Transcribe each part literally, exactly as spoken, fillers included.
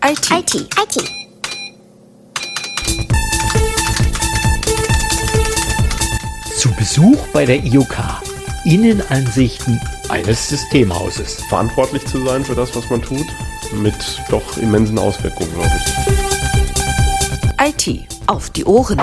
I T. I T. I T. Zu Besuch bei der I O K. Innenansichten eines Systemhauses. Verantwortlich zu sein für das, was man tut, mit doch immensen Auswirkungen, glaube ich. I T auf die Ohren.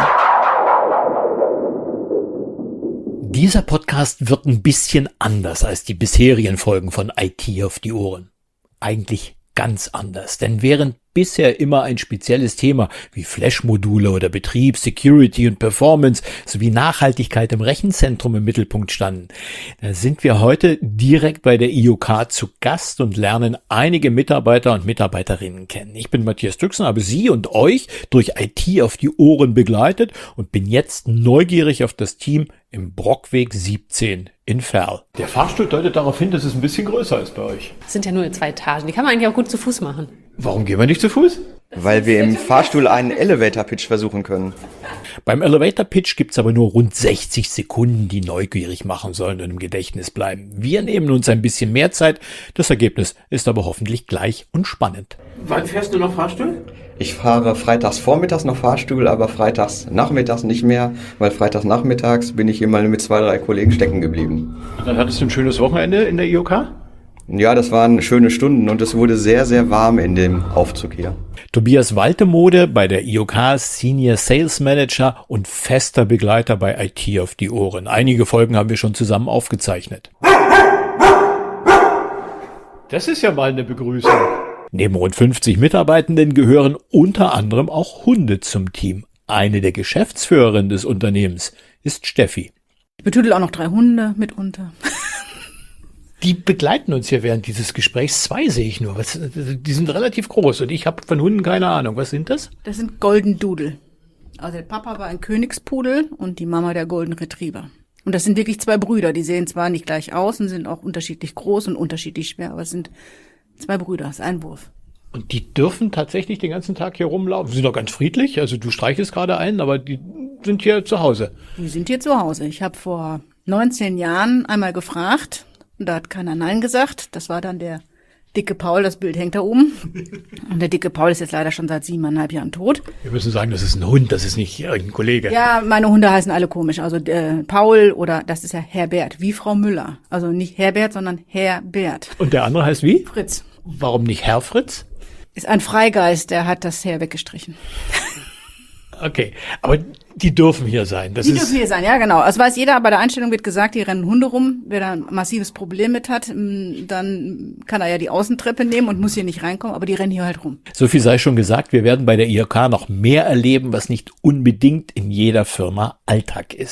Dieser Podcast wird ein bisschen anders als die bisherigen Folgen von I T auf die Ohren. Eigentlich ganz anders, denn während bisher immer ein spezielles Thema wie Flash-Module oder Betrieb, Security und Performance sowie Nachhaltigkeit im Rechenzentrum im Mittelpunkt standen, da sind wir heute direkt bei der I O K zu Gast und lernen einige Mitarbeiter und Mitarbeiterinnen kennen. Ich bin Matthias Düchsen, habe Sie und euch durch I T auf die Ohren begleitet und bin jetzt neugierig auf das Team im Brockweg siebzehn in Verl. Der Fahrstuhl deutet darauf hin, dass es ein bisschen größer ist bei euch. Das sind ja nur zwei Etagen. Die kann man eigentlich auch gut zu Fuß machen. Warum gehen wir nicht zu Fuß? Weil wir im Fahrstuhl einen Elevator-Pitch versuchen können. Beim Elevator-Pitch gibt's aber nur rund sechzig Sekunden, die neugierig machen sollen und im Gedächtnis bleiben. Wir nehmen uns ein bisschen mehr Zeit. Das Ergebnis ist aber hoffentlich gleich und spannend. Wann fährst du noch Fahrstuhl? Ich fahre freitags vormittags noch Fahrstuhl, aber freitags nachmittags nicht mehr, weil freitags nachmittags bin ich immer mit zwei, drei Kollegen stecken geblieben. Dann hattest du ein schönes Wochenende in der I O K? Ja, das waren schöne Stunden und es wurde sehr, sehr warm in dem Aufzug hier. Tobias Waltemode bei der I O K, Senior Sales Manager und fester Begleiter bei I T auf die Ohren. Einige Folgen haben wir schon zusammen aufgezeichnet. Das ist ja mal eine Begrüßung. Neben rund fünfzig Mitarbeitenden gehören unter anderem auch Hunde zum Team. Eine der Geschäftsführerinnen des Unternehmens ist Steffi. Ich betüdel auch noch drei Hunde mitunter. Die begleiten uns hier während dieses Gesprächs. Zwei sehe ich nur. Was, die sind relativ groß und ich habe von Hunden keine Ahnung. Was sind das? Das sind Golden Doodle. Also der Papa war ein Königspudel und die Mama der Golden Retriever. Und das sind wirklich zwei Brüder. Die sehen zwar nicht gleich aus und sind auch unterschiedlich groß und unterschiedlich schwer, aber es sind zwei Brüder, das ist ein Wurf. Und die dürfen tatsächlich den ganzen Tag hier rumlaufen. Sie sind doch ganz friedlich. Also du streichelst gerade einen, aber die sind hier zu Hause. Die sind hier zu Hause. Ich habe vor neunzehn Jahren einmal gefragt. Und da hat keiner Nein gesagt. Das war dann der dicke Paul, das Bild hängt da oben. Und der dicke Paul ist jetzt leider schon seit siebeneinhalb Jahren tot. Wir müssen sagen, das ist ein Hund, das ist nicht irgendein Kollege. Ja, meine Hunde heißen alle komisch. Also äh, Paul oder das ist ja Herbert, wie Frau Müller. Also nicht Herbert, sondern Herbert. Und der andere heißt wie? Fritz. Warum nicht Herr Fritz? Ist ein Freigeist, der hat das Herr weggestrichen. Okay, aber die dürfen hier sein. Das die ist dürfen hier sein, ja genau. Das weiß jeder, bei der Einstellung wird gesagt, hier rennen Hunde rum. Wer da ein massives Problem mit hat, dann kann er ja die Außentreppe nehmen und muss hier nicht reinkommen, aber die rennen hier halt rum. So viel sei schon gesagt, wir werden bei der I O K noch mehr erleben, was nicht unbedingt in jeder Firma Alltag ist.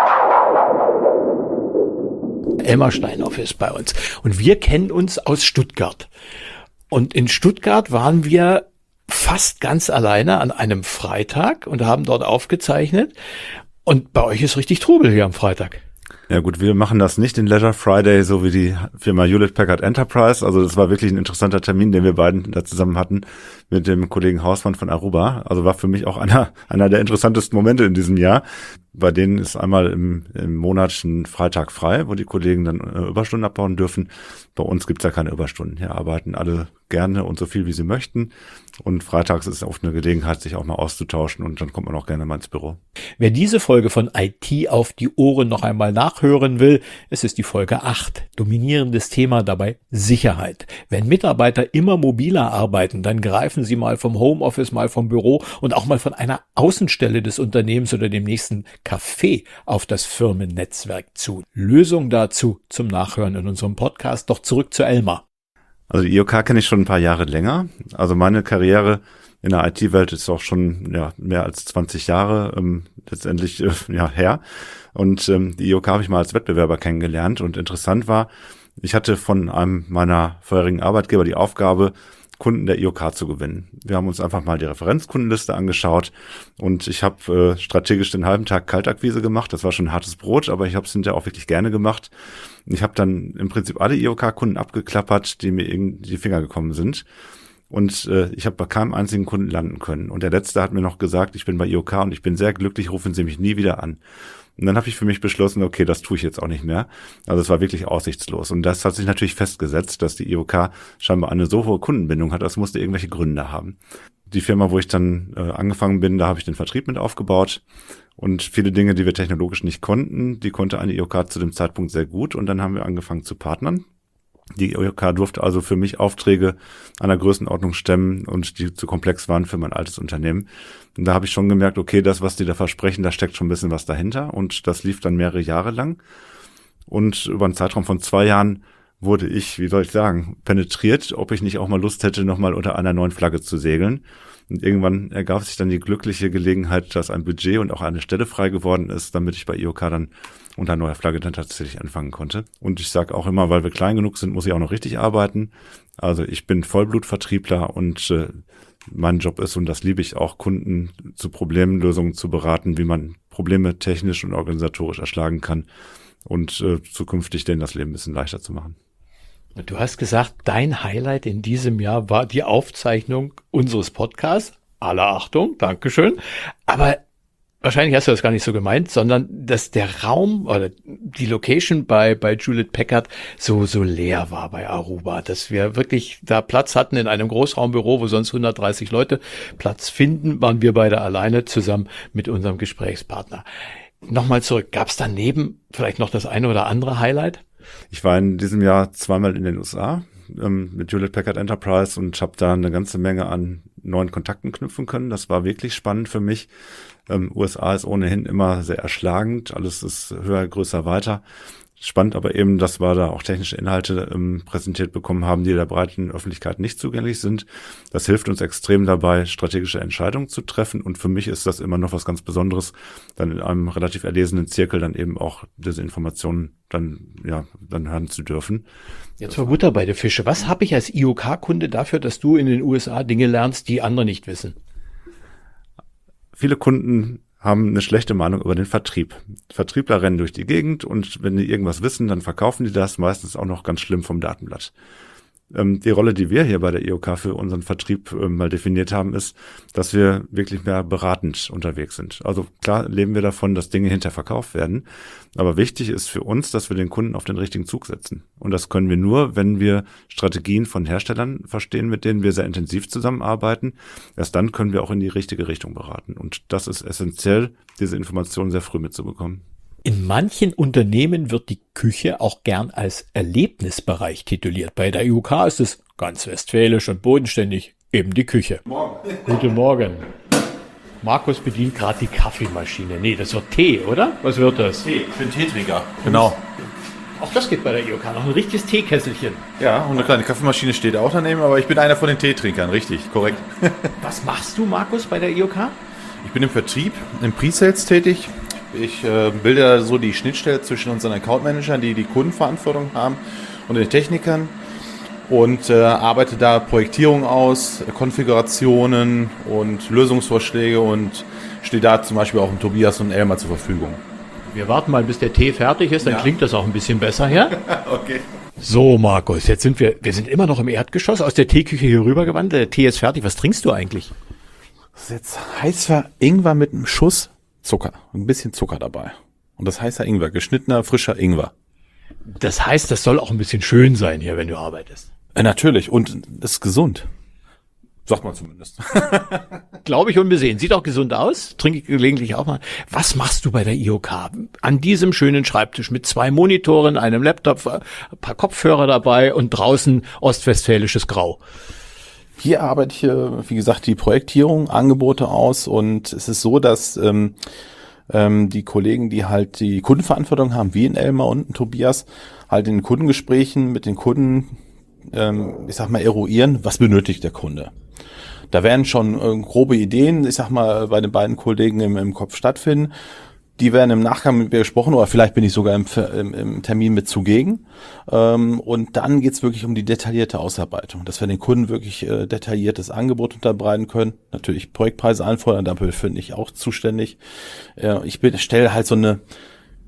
Elmar Steinhoff ist bei uns und wir kennen uns aus Stuttgart. Und in Stuttgart waren wir fast ganz alleine an einem Freitag und haben dort aufgezeichnet. Und bei euch ist richtig Trubel hier am Freitag. Ja gut, wir machen das nicht den Leisure Friday, so wie die Firma Hewlett Packard Enterprise. Also das war wirklich ein interessanter Termin, den wir beiden da zusammen hatten mit dem Kollegen Hausmann von Aruba. Also war für mich auch einer, einer der interessantesten Momente in diesem Jahr. Bei denen ist einmal im, im Monat ein Freitag frei, wo die Kollegen dann äh, Überstunden abbauen dürfen. Bei uns gibt's ja keine Überstunden. Hier arbeiten alle gerne und so viel, wie sie möchten. Und freitags ist oft eine Gelegenheit, sich auch mal auszutauschen und dann kommt man auch gerne mal ins Büro. Wer diese Folge von I T auf die Ohren noch einmal nachhören will, es ist die Folge acht. Dominierendes Thema dabei Sicherheit. Wenn Mitarbeiter immer mobiler arbeiten, dann greifen sie mal vom Homeoffice, mal vom Büro und auch mal von einer Außenstelle des Unternehmens oder dem nächsten Café auf das Firmennetzwerk zu. Lösung dazu zum Nachhören in unserem Podcast. Doch zurück zu Elmar. Also die I O K kenne ich schon ein paar Jahre länger. Also meine Karriere in der I T-Welt ist auch schon ja, mehr als zwanzig Jahre ähm, letztendlich äh, ja, her. Und ähm, die I O K habe ich mal als Wettbewerber kennengelernt. Und interessant war, ich hatte von einem meiner vorherigen Arbeitgeber die Aufgabe, Kunden der I O K zu gewinnen. Wir haben uns einfach mal die Referenzkundenliste angeschaut und ich habe äh, strategisch den halben Tag Kaltakquise gemacht. Das war schon hartes Brot, aber ich habe es hinterher auch wirklich gerne gemacht. Ich habe dann im Prinzip alle I O K-Kunden abgeklappert, die mir in die Finger gekommen sind. Und äh, ich habe bei keinem einzigen Kunden landen können. Und der Letzte hat mir noch gesagt, ich bin bei I O K und ich bin sehr glücklich, rufen Sie mich nie wieder an. Und dann habe ich für mich beschlossen, okay, das tue ich jetzt auch nicht mehr. Also es war wirklich aussichtslos. Und das hat sich natürlich festgesetzt, dass die I O K scheinbar eine so hohe Kundenbindung hat, das musste irgendwelche Gründe haben. Die Firma, wo ich dann äh, angefangen bin, da habe ich den Vertrieb mit aufgebaut. Und viele Dinge, die wir technologisch nicht konnten, die konnte eine I O K zu dem Zeitpunkt sehr gut. Und dann haben wir angefangen zu partnern. Die I O K durfte also für mich Aufträge einer Größenordnung stemmen und die zu komplex waren für mein altes Unternehmen. Und da habe ich schon gemerkt, okay, das, was die da versprechen, da steckt schon ein bisschen was dahinter. Und das lief dann mehrere Jahre lang. Und über einen Zeitraum von zwei Jahren wurde ich, wie soll ich sagen, penetriert, ob ich nicht auch mal Lust hätte, nochmal unter einer neuen Flagge zu segeln. Und irgendwann ergab sich dann die glückliche Gelegenheit, dass ein Budget und auch eine Stelle frei geworden ist, damit ich bei I O K dann unter neuer Flagge dann tatsächlich anfangen konnte. Und ich sage auch immer, weil wir klein genug sind, muss ich auch noch richtig arbeiten. Also ich bin Vollblutvertriebler und äh, mein Job ist, und das liebe ich auch, Kunden zu Problemlösungen zu beraten, wie man Probleme technisch und organisatorisch erschlagen kann und äh, zukünftig denen das Leben ein bisschen leichter zu machen. Du hast gesagt, dein Highlight in diesem Jahr war die Aufzeichnung unseres Podcasts. Aller Achtung, Dankeschön. Aber wahrscheinlich hast du das gar nicht so gemeint, sondern dass der Raum oder die Location bei bei Hewlett Packard so so leer war bei Aruba, dass wir wirklich da Platz hatten in einem Großraumbüro, wo sonst hundertdreißig Leute Platz finden, waren wir beide alleine zusammen mit unserem Gesprächspartner. Nochmal zurück, gab es daneben vielleicht noch das eine oder andere Highlight? Ich war in diesem Jahr zweimal in den U S A ähm, mit Hewlett Packard Enterprise und habe da eine ganze Menge an neuen Kontakten knüpfen können. Das war wirklich spannend für mich. Ähm, U S A ist ohnehin immer sehr erschlagend. Alles ist höher, größer, weiter. Spannend aber eben, dass wir da auch technische Inhalte ähm, präsentiert bekommen haben, die der breiten Öffentlichkeit nicht zugänglich sind. Das hilft uns extrem dabei, strategische Entscheidungen zu treffen. Und für mich ist das immer noch was ganz Besonderes, dann in einem relativ erlesenen Zirkel dann eben auch diese Informationen dann ja dann hören zu dürfen. Jetzt war Butter bei der Fische. Was habe ich als I O K-Kunde dafür, dass du in den U S A Dinge lernst, die andere nicht wissen? Viele Kunden haben eine schlechte Meinung über den Vertrieb. Vertriebler rennen durch die Gegend und wenn die irgendwas wissen, dann verkaufen die das, meistens auch noch ganz schlimm vom Datenblatt. Ähm, die Rolle, die wir hier bei der I O K für unseren Vertrieb ähm, mal definiert haben, ist, dass wir wirklich mehr beratend unterwegs sind. Also klar leben wir davon, dass Dinge hinterher verkauft werden, aber wichtig ist für uns, dass wir den Kunden auf den richtigen Zug setzen. Und das können wir nur, wenn wir Strategien von Herstellern verstehen, mit denen wir sehr intensiv zusammenarbeiten. Erst dann können wir auch in die richtige Richtung beraten. Und das ist essentiell, diese Informationen sehr früh mitzubekommen. In manchen Unternehmen wird die Küche auch gern als Erlebnisbereich tituliert. Bei der I O K ist es ganz westfälisch und bodenständig eben die Küche. Morgen. Guten Morgen. Markus bedient gerade die Kaffeemaschine. Nee, das wird Tee, oder? Was wird das? Tee, ich bin Teetrinker. Genau. Auch das geht bei der I O K, noch ein richtiges Teekesselchen. Ja, und eine kleine Kaffeemaschine steht auch daneben, aber ich bin einer von den Teetrinkern, richtig, korrekt. Was machst du, Markus, bei der I O K? Ich bin im Vertrieb, im Pre-Sales tätig. Ich äh, bilde so die Schnittstelle zwischen unseren Account-Managern, die die Kundenverantwortung haben, und den Technikern und äh, arbeite da Projektierung aus, Konfigurationen und Lösungsvorschläge und stehe da zum Beispiel auch dem Tobias und Elmar zur Verfügung. Wir warten mal, bis der Tee fertig ist, dann ja. Klingt das auch ein bisschen besser, ja? Okay. So, Markus, jetzt sind wir, wir sind immer noch im Erdgeschoss, aus der Teeküche hier rübergewandert. Der Tee ist fertig. Was trinkst du eigentlich? Das ist jetzt heißer Ingwer mit einem Schuss Zucker, ein bisschen Zucker dabei. Und das heißt ja Ingwer, geschnittener, frischer Ingwer. Das heißt, das soll auch ein bisschen schön sein hier, wenn du arbeitest. Äh, natürlich, und ist gesund. Sagt man zumindest. Glaube ich unbesehen. Sieht auch gesund aus, trinke ich gelegentlich auch mal. Was machst du bei der I O K? An diesem schönen Schreibtisch mit zwei Monitoren, einem Laptop, ein paar Kopfhörer dabei und draußen ostwestfälisches Grau. Hier arbeite ich, wie gesagt, die Projektierung, Angebote aus, und es ist so, dass ähm, ähm, die Kollegen, die halt die Kundenverantwortung haben, wie in Elmar und in Tobias, halt in Kundengesprächen mit den Kunden, ähm, ich sag mal, eruieren, was benötigt der Kunde. Da werden schon äh, grobe Ideen, ich sag mal, bei den beiden Kollegen im, im Kopf stattfinden. Die werden im Nachgang mit mir gesprochen, oder vielleicht bin ich sogar im, im, im Termin mit zugegen. Ähm, und dann geht's wirklich um die detaillierte Ausarbeitung, dass wir den Kunden wirklich äh, detailliertes Angebot unterbreiten können. Natürlich Projektpreise anfordern, dafür bin ich auch zuständig. Äh, ich stelle halt so eine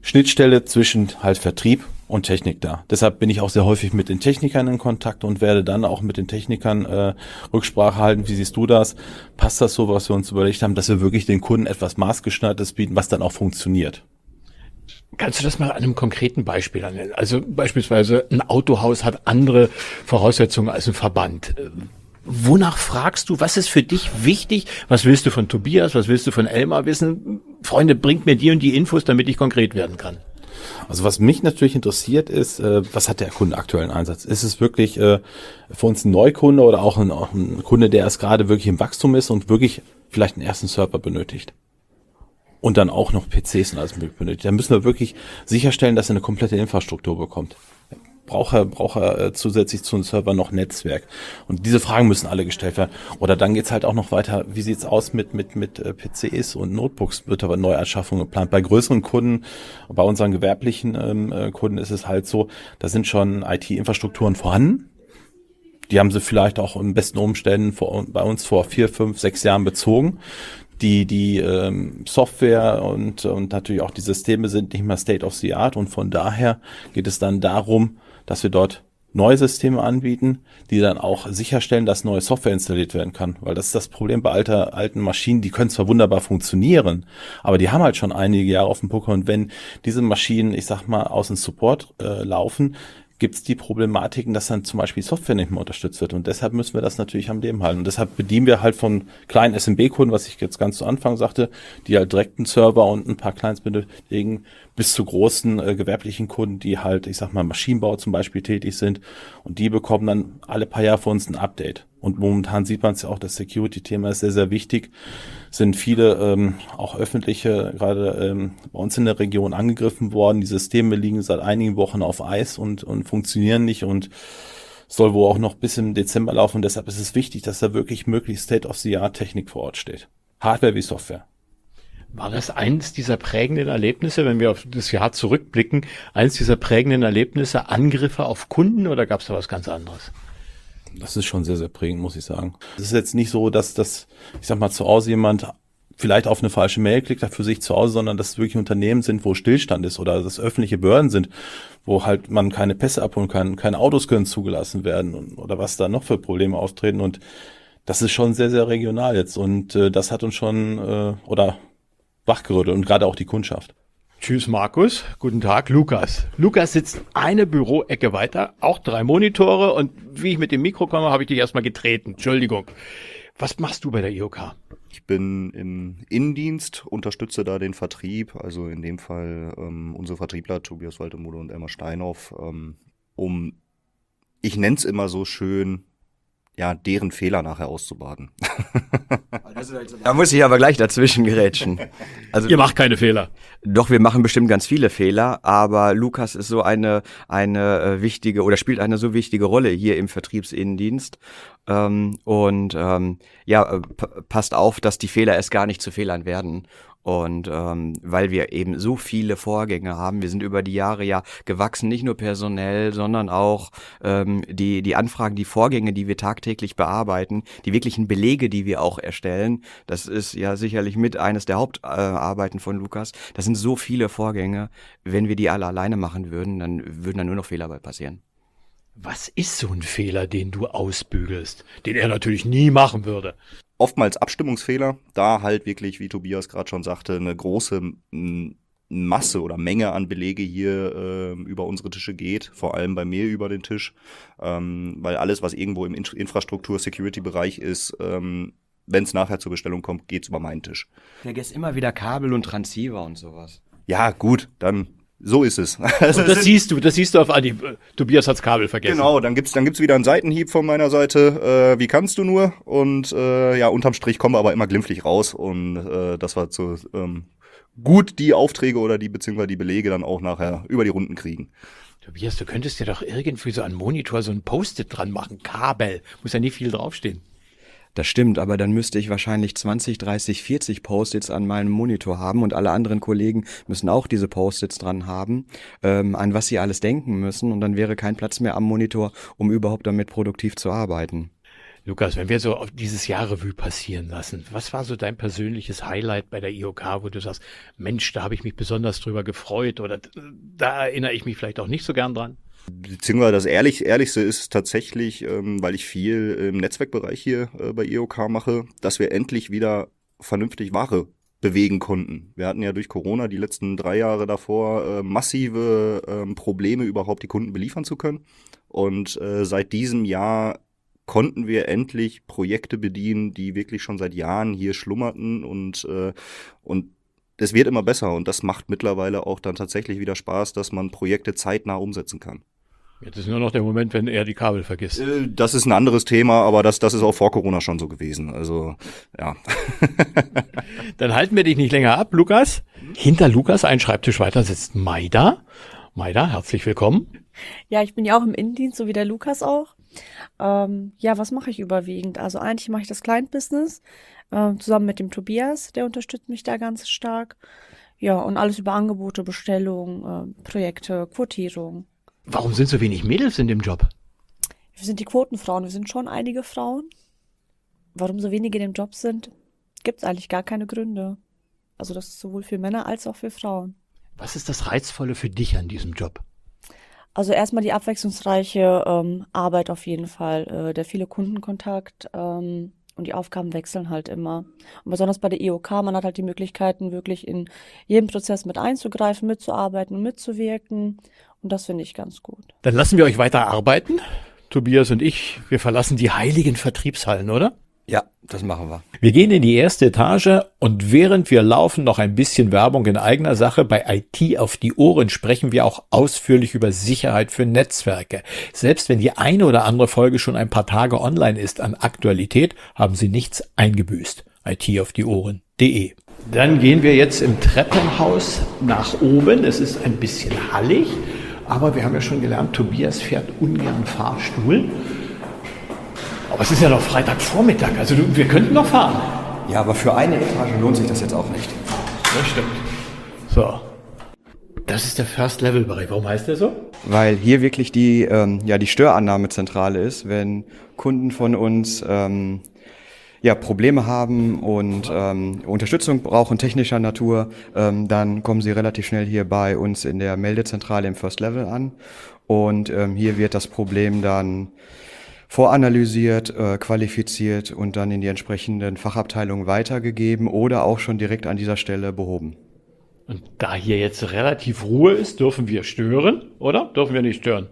Schnittstelle zwischen halt Vertrieb und Technik da. Deshalb bin ich auch sehr häufig mit den Technikern in Kontakt und werde dann auch mit den Technikern äh, Rücksprache halten. Wie siehst du das? Passt das so, was wir uns überlegt haben, dass wir wirklich den Kunden etwas Maßgeschneidertes bieten, was dann auch funktioniert? Kannst du das mal an einem konkreten Beispiel nennen? Also beispielsweise ein Autohaus hat andere Voraussetzungen als ein Verband. Wonach fragst du? Was ist für dich wichtig? Was willst du von Tobias? Was willst du von Elmar wissen? Freunde, bringt mir die und die Infos, damit ich konkret werden kann. Also was mich natürlich interessiert ist, äh, was hat der Kunde aktuellen Einsatz? Ist es wirklich äh, für uns ein Neukunde oder auch ein, auch ein Kunde, der erst gerade wirklich im Wachstum ist und wirklich vielleicht einen ersten Server benötigt? Und dann auch noch P Cs und alles benötigt. Da müssen wir wirklich sicherstellen, dass er eine komplette Infrastruktur bekommt. Braucht er, braucht er äh, zusätzlich zu einem Server noch Netzwerk? Und diese Fragen müssen alle gestellt werden. Oder dann geht's halt auch noch weiter, wie sieht's aus mit mit mit äh, P Cs und Notebooks? Wird aber Neuanschaffung geplant. Bei größeren Kunden, bei unseren gewerblichen ähm, äh, Kunden ist es halt so, da sind schon I T-Infrastrukturen vorhanden. Die haben sie vielleicht auch in besten Umständen vor, bei uns vor vier, fünf, sechs Jahren bezogen. Die die ähm, Software und und natürlich auch die Systeme sind nicht mehr State of the Art und von daher geht es dann darum, dass wir dort neue Systeme anbieten, die dann auch sicherstellen, dass neue Software installiert werden kann. Weil das ist das Problem bei alter, alten Maschinen, die können zwar wunderbar funktionieren, aber die haben halt schon einige Jahre auf dem Buckel und wenn diese Maschinen, ich sag mal, aus dem Support äh, laufen, gibt es die Problematiken, dass dann zum Beispiel Software nicht mehr unterstützt wird. Und deshalb müssen wir das natürlich am Leben halten. Und deshalb bedienen wir halt von kleinen S M B-Kunden, was ich jetzt ganz zu Anfang sagte, die halt direkt einen Server und ein paar Clients benötigen, bis zu großen äh, gewerblichen Kunden, die halt, ich sag mal, Maschinenbau zum Beispiel tätig sind. Und die bekommen dann alle paar Jahre von uns ein Update. Und momentan sieht man es ja auch, das Security-Thema ist sehr, sehr wichtig. Sind viele, ähm, auch öffentliche, gerade ähm, bei uns in der Region angegriffen worden. Die Systeme liegen seit einigen Wochen auf Eis und, und funktionieren nicht und soll wohl auch noch bis im Dezember laufen. Und deshalb ist es wichtig, dass da wirklich möglichst State-of-the-Art-Technik vor Ort steht. Hardware wie Software. War das eins dieser prägenden Erlebnisse, wenn wir auf das Jahr zurückblicken, eins dieser prägenden Erlebnisse, Angriffe auf Kunden oder gab es da was ganz anderes? Das ist schon sehr, sehr prägend, muss ich sagen. Es ist jetzt nicht so, dass das, ich sag mal, zu Hause jemand vielleicht auf eine falsche Mail klickt, hat für sich zu Hause, sondern dass es wirklich Unternehmen sind, wo Stillstand ist oder dass öffentliche Behörden sind, wo halt man keine Pässe abholen kann, keine Autos können zugelassen werden oder was da noch für Probleme auftreten. Und das ist schon sehr, sehr regional jetzt. Und äh, das hat uns schon, äh, oder wachgerüttelt und gerade auch die Kundschaft. Tschüss Markus, guten Tag Lukas. Lukas sitzt eine Büroecke weiter, auch drei Monitore und wie ich mit dem Mikro komme, habe ich dich erstmal getreten. Entschuldigung. Was machst du bei der I O K? Ich bin im Innendienst, unterstütze da den Vertrieb, also in dem Fall ähm, unsere Vertriebler Tobias Waltemude und Elmar Steinhoff, ähm, um, ich nenne es immer so schön, ja, deren Fehler nachher auszubaden. Da muss ich aber gleich dazwischen gerätschen. Also, Ihr macht keine Fehler. Doch, wir machen bestimmt ganz viele Fehler, aber Lukas ist so eine eine äh, wichtige oder spielt eine so wichtige Rolle hier im Vertriebsinnendienst. Ähm, und ähm, ja, p- passt auf, dass die Fehler erst gar nicht zu Fehlern werden. Und ähm, weil wir eben so viele Vorgänge haben, wir sind über die Jahre ja gewachsen, nicht nur personell, sondern auch ähm, die die Anfragen, die Vorgänge, die wir tagtäglich bearbeiten, die wirklichen Belege, die wir auch erstellen. Das ist ja sicherlich mit eines der Hauptarbeiten äh, von Lukas. Das sind so viele Vorgänge. Wenn wir die alle alleine machen würden, dann würden da nur noch Fehler bei passieren. Was ist so ein Fehler, den du ausbügelst, den er natürlich nie machen würde? Oftmals Abstimmungsfehler, da halt wirklich, wie Tobias gerade schon sagte, eine große m- Masse oder Menge an Belege hier äh, über unsere Tische geht, vor allem bei mir über den Tisch, ähm, weil alles, was irgendwo im In- Infrastruktur-Security-Bereich ist, ähm, wenn es nachher zur Bestellung kommt, geht's über meinen Tisch. Vergesst immer wieder Kabel und Transceiver und sowas. Ja, gut, dann so ist es. Also das siehst du, das siehst du auf Anhieb. Tobias hat's Kabel vergessen. Genau, dann gibt's dann gibt's wieder einen Seitenhieb von meiner Seite. Äh, wie kannst du nur? Und äh, ja, unterm Strich kommen wir aber immer glimpflich raus und äh, das war so ähm, gut die Aufträge oder die beziehungsweise die Belege dann auch nachher über die Runden kriegen. Tobias, du könntest dir doch irgendwie so an Monitor so ein Post-it dran machen. Kabel, muss ja nie viel draufstehen. Das stimmt, aber dann müsste ich wahrscheinlich zwanzig, dreißig, vierzig Post-its an meinem Monitor haben und alle anderen Kollegen müssen auch diese Post-its dran haben, ähm, an was sie alles denken müssen und dann wäre kein Platz mehr am Monitor, um überhaupt damit produktiv zu arbeiten. Lukas, wenn wir so auf dieses Jahr Revue passieren lassen, was war so dein persönliches Highlight bei der I O K, wo du sagst, Mensch, da habe ich mich besonders drüber gefreut oder da erinnere ich mich vielleicht auch nicht so gern dran? Beziehungsweise das ehrlich, Ehrlichste ist tatsächlich, ähm, weil ich viel im Netzwerkbereich hier äh, bei I O K mache, dass wir endlich wieder vernünftig Ware bewegen konnten. Wir hatten ja durch Corona die letzten drei Jahre davor äh, massive äh, Probleme, überhaupt die Kunden beliefern zu können. Und äh, seit diesem Jahr konnten wir endlich Projekte bedienen, die wirklich schon seit Jahren hier schlummerten und äh, und es wird immer besser und das macht mittlerweile auch dann tatsächlich wieder Spaß, dass man Projekte zeitnah umsetzen kann. Jetzt ist nur noch der Moment, wenn er die Kabel vergisst. Äh, das ist ein anderes Thema, aber das das ist auch vor Corona schon so gewesen. Also ja. Dann halten wir dich nicht länger ab, Lukas. Hinter Lukas, ein Schreibtisch weiter, sitzt Maida. Maida, herzlich willkommen. Ja, ich bin ja auch im Innendienst, so wie der Lukas auch. Ähm, ja, was mache ich überwiegend? Also eigentlich mache ich das Client-Business äh, zusammen mit dem Tobias, der unterstützt mich da ganz stark. Ja, und alles über Angebote, Bestellungen, äh, Projekte, Quotierung. Warum sind so wenig Mädels in dem Job? Wir sind die Quotenfrauen, wir sind schon einige Frauen. Warum so wenige in dem Job sind, gibt es eigentlich gar keine Gründe. Also das ist sowohl für Männer als auch für Frauen. Was ist das Reizvolle für dich an diesem Job? Also erstmal die abwechslungsreiche ähm, Arbeit auf jeden Fall, äh, der viele Kundenkontakt ähm, und die Aufgaben wechseln halt immer. Und besonders bei der I O K, man hat halt die Möglichkeiten, wirklich in jeden Prozess mit einzugreifen, mitzuarbeiten und mitzuwirken. Und das finde ich ganz gut. Dann lassen wir euch weiter arbeiten. Tobias und ich, wir verlassen die heiligen Vertriebshallen, oder? Ja, das machen wir. Wir gehen in die erste Etage und während wir laufen noch ein bisschen Werbung in eigener Sache. Bei I T auf die Ohren sprechen wir auch ausführlich über Sicherheit für Netzwerke. Selbst wenn die eine oder andere Folge schon ein paar Tage online ist an Aktualität, haben Sie nichts eingebüßt. I T auf die Ohren punkt de. Dann gehen wir jetzt im Treppenhaus nach oben. Es ist ein bisschen hallig, aber wir haben ja schon gelernt, Tobias fährt ungern Fahrstuhl. Aber es ist ja noch Freitagvormittag, also du, wir könnten noch fahren. Ja, aber für eine Etage lohnt sich das jetzt auch nicht. Das stimmt. So. Das ist der First-Level-Bereich. Warum heißt der so? Weil hier wirklich die, ähm, ja, die Störannahmezentrale ist, wenn Kunden von uns ähm, ja, Probleme haben und ähm, Unterstützung brauchen technischer Natur, ähm, dann kommen sie relativ schnell hier bei uns in der Meldezentrale im First Level an. Und ähm, hier wird das Problem dann voranalysiert, äh, qualifiziert und dann in die entsprechenden Fachabteilungen weitergegeben oder auch schon direkt an dieser Stelle behoben. Und da hier jetzt relativ Ruhe ist, dürfen wir stören, oder? Dürfen wir nicht stören?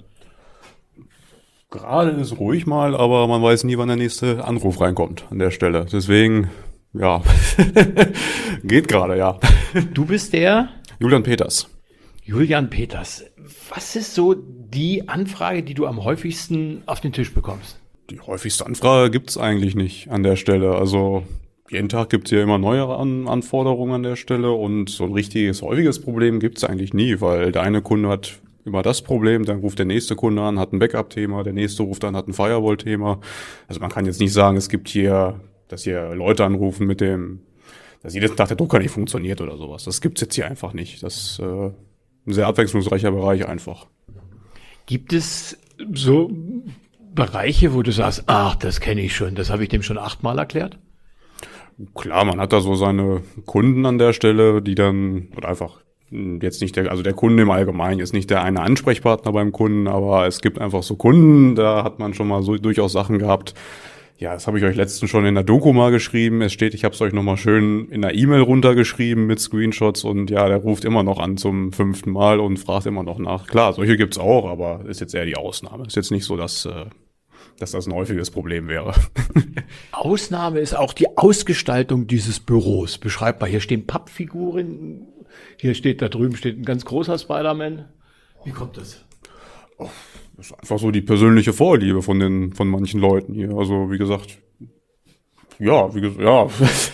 Gerade ist ruhig mal, aber man weiß nie, wann der nächste Anruf reinkommt an der Stelle. Deswegen, ja, geht gerade, ja. Du bist der? Julian Peters. Julian Peters. Was ist so die Anfrage, die du am häufigsten auf den Tisch bekommst? Die häufigste Anfrage gibt's eigentlich nicht an der Stelle. Also jeden Tag gibt's hier immer neue An- Anforderungen an der Stelle und so ein richtiges, häufiges Problem gibt's eigentlich nie, weil der eine Kunde hat immer das Problem, dann ruft der nächste Kunde an, hat ein Backup-Thema, der nächste ruft an, hat ein Firewall-Thema. Also man kann jetzt nicht sagen, es gibt hier, dass hier Leute anrufen mit dem, dass jeden Tag der Drucker nicht funktioniert oder sowas. Das gibt's jetzt hier einfach nicht. Das ist äh, ein sehr abwechslungsreicher Bereich einfach. Gibt es so Bereiche, wo du sagst, ach, das kenne ich schon, das habe ich dem schon achtmal erklärt? Klar, man hat da so seine Kunden an der Stelle, die dann, oder einfach jetzt nicht der, also der Kunde im Allgemeinen ist nicht der eine Ansprechpartner beim Kunden, aber es gibt einfach so Kunden, da hat man schon mal so durchaus Sachen gehabt. Ja, das habe ich euch letztens schon in der Doku mal geschrieben. Es steht, ich habe es euch nochmal schön in der E-Mail runtergeschrieben mit Screenshots und ja, der ruft immer noch an zum fünften Mal und fragt immer noch nach. Klar, solche gibt's auch, aber ist jetzt eher die Ausnahme. Ist jetzt nicht so, dass, dass das ein häufiges Problem wäre. Ausnahme ist auch die Ausgestaltung dieses Büros. Beschreib mal, hier stehen Pappfiguren, hier steht, da drüben steht ein ganz großer Spider-Man. Wie kommt das? Oh. Das ist einfach so die persönliche Vorliebe von den, von manchen Leuten hier. Also, wie gesagt, ja, wie gesagt, ja,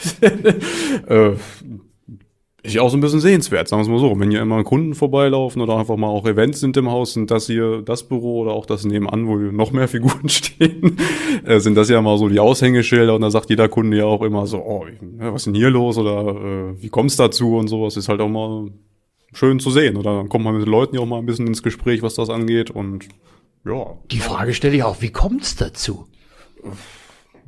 äh, ist ja auch so ein bisschen sehenswert, sagen wir es mal so. Wenn hier immer Kunden vorbeilaufen oder einfach mal auch Events sind im Haus, sind das hier das Büro oder auch das nebenan, wo noch mehr Figuren stehen, äh, sind das ja mal so die Aushängeschilder und da sagt jeder Kunde ja auch immer so, oh, was ist denn hier los oder äh, wie kommt's dazu und sowas, ist halt auch mal schön zu sehen. Oder dann kommt man mit den Leuten ja auch mal ein bisschen ins Gespräch, was das angeht und ja. Die Frage stelle ich auch, wie kommt's dazu?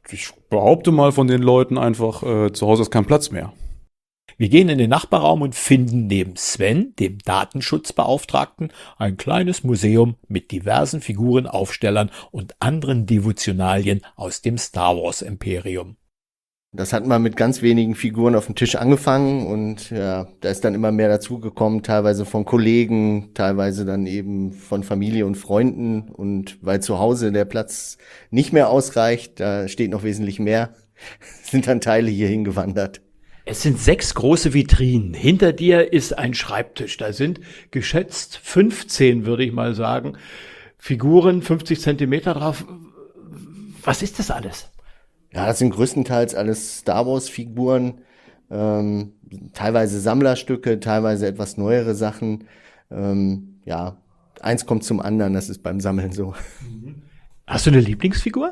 ich behaupte mal von den Leuten einfach, äh, zu Hause ist kein Platz mehr. Wir gehen in den Nachbarraum und finden neben Sven, dem Datenschutzbeauftragten, ein kleines Museum mit diversen Figuren, Aufstellern und anderen Devotionalien aus dem Star Wars Imperium. Das hat mal mit ganz wenigen Figuren auf dem Tisch angefangen und ja, da ist dann immer mehr dazugekommen, teilweise von Kollegen, teilweise dann eben von Familie und Freunden, und weil zu Hause der Platz nicht mehr ausreicht, da steht noch wesentlich mehr, sind dann Teile hier hingewandert. Es sind sechs große Vitrinen. Hinter dir ist ein Schreibtisch. Da sind geschätzt fünfzehn, würde ich mal sagen, Figuren, fünfzig Zentimeter drauf. Was ist das alles? Ja, das sind größtenteils alles Star Wars Figuren, ähm, teilweise Sammlerstücke, teilweise etwas neuere Sachen. Ähm, ja, eins kommt zum anderen, das ist beim Sammeln so. Hast du eine Lieblingsfigur?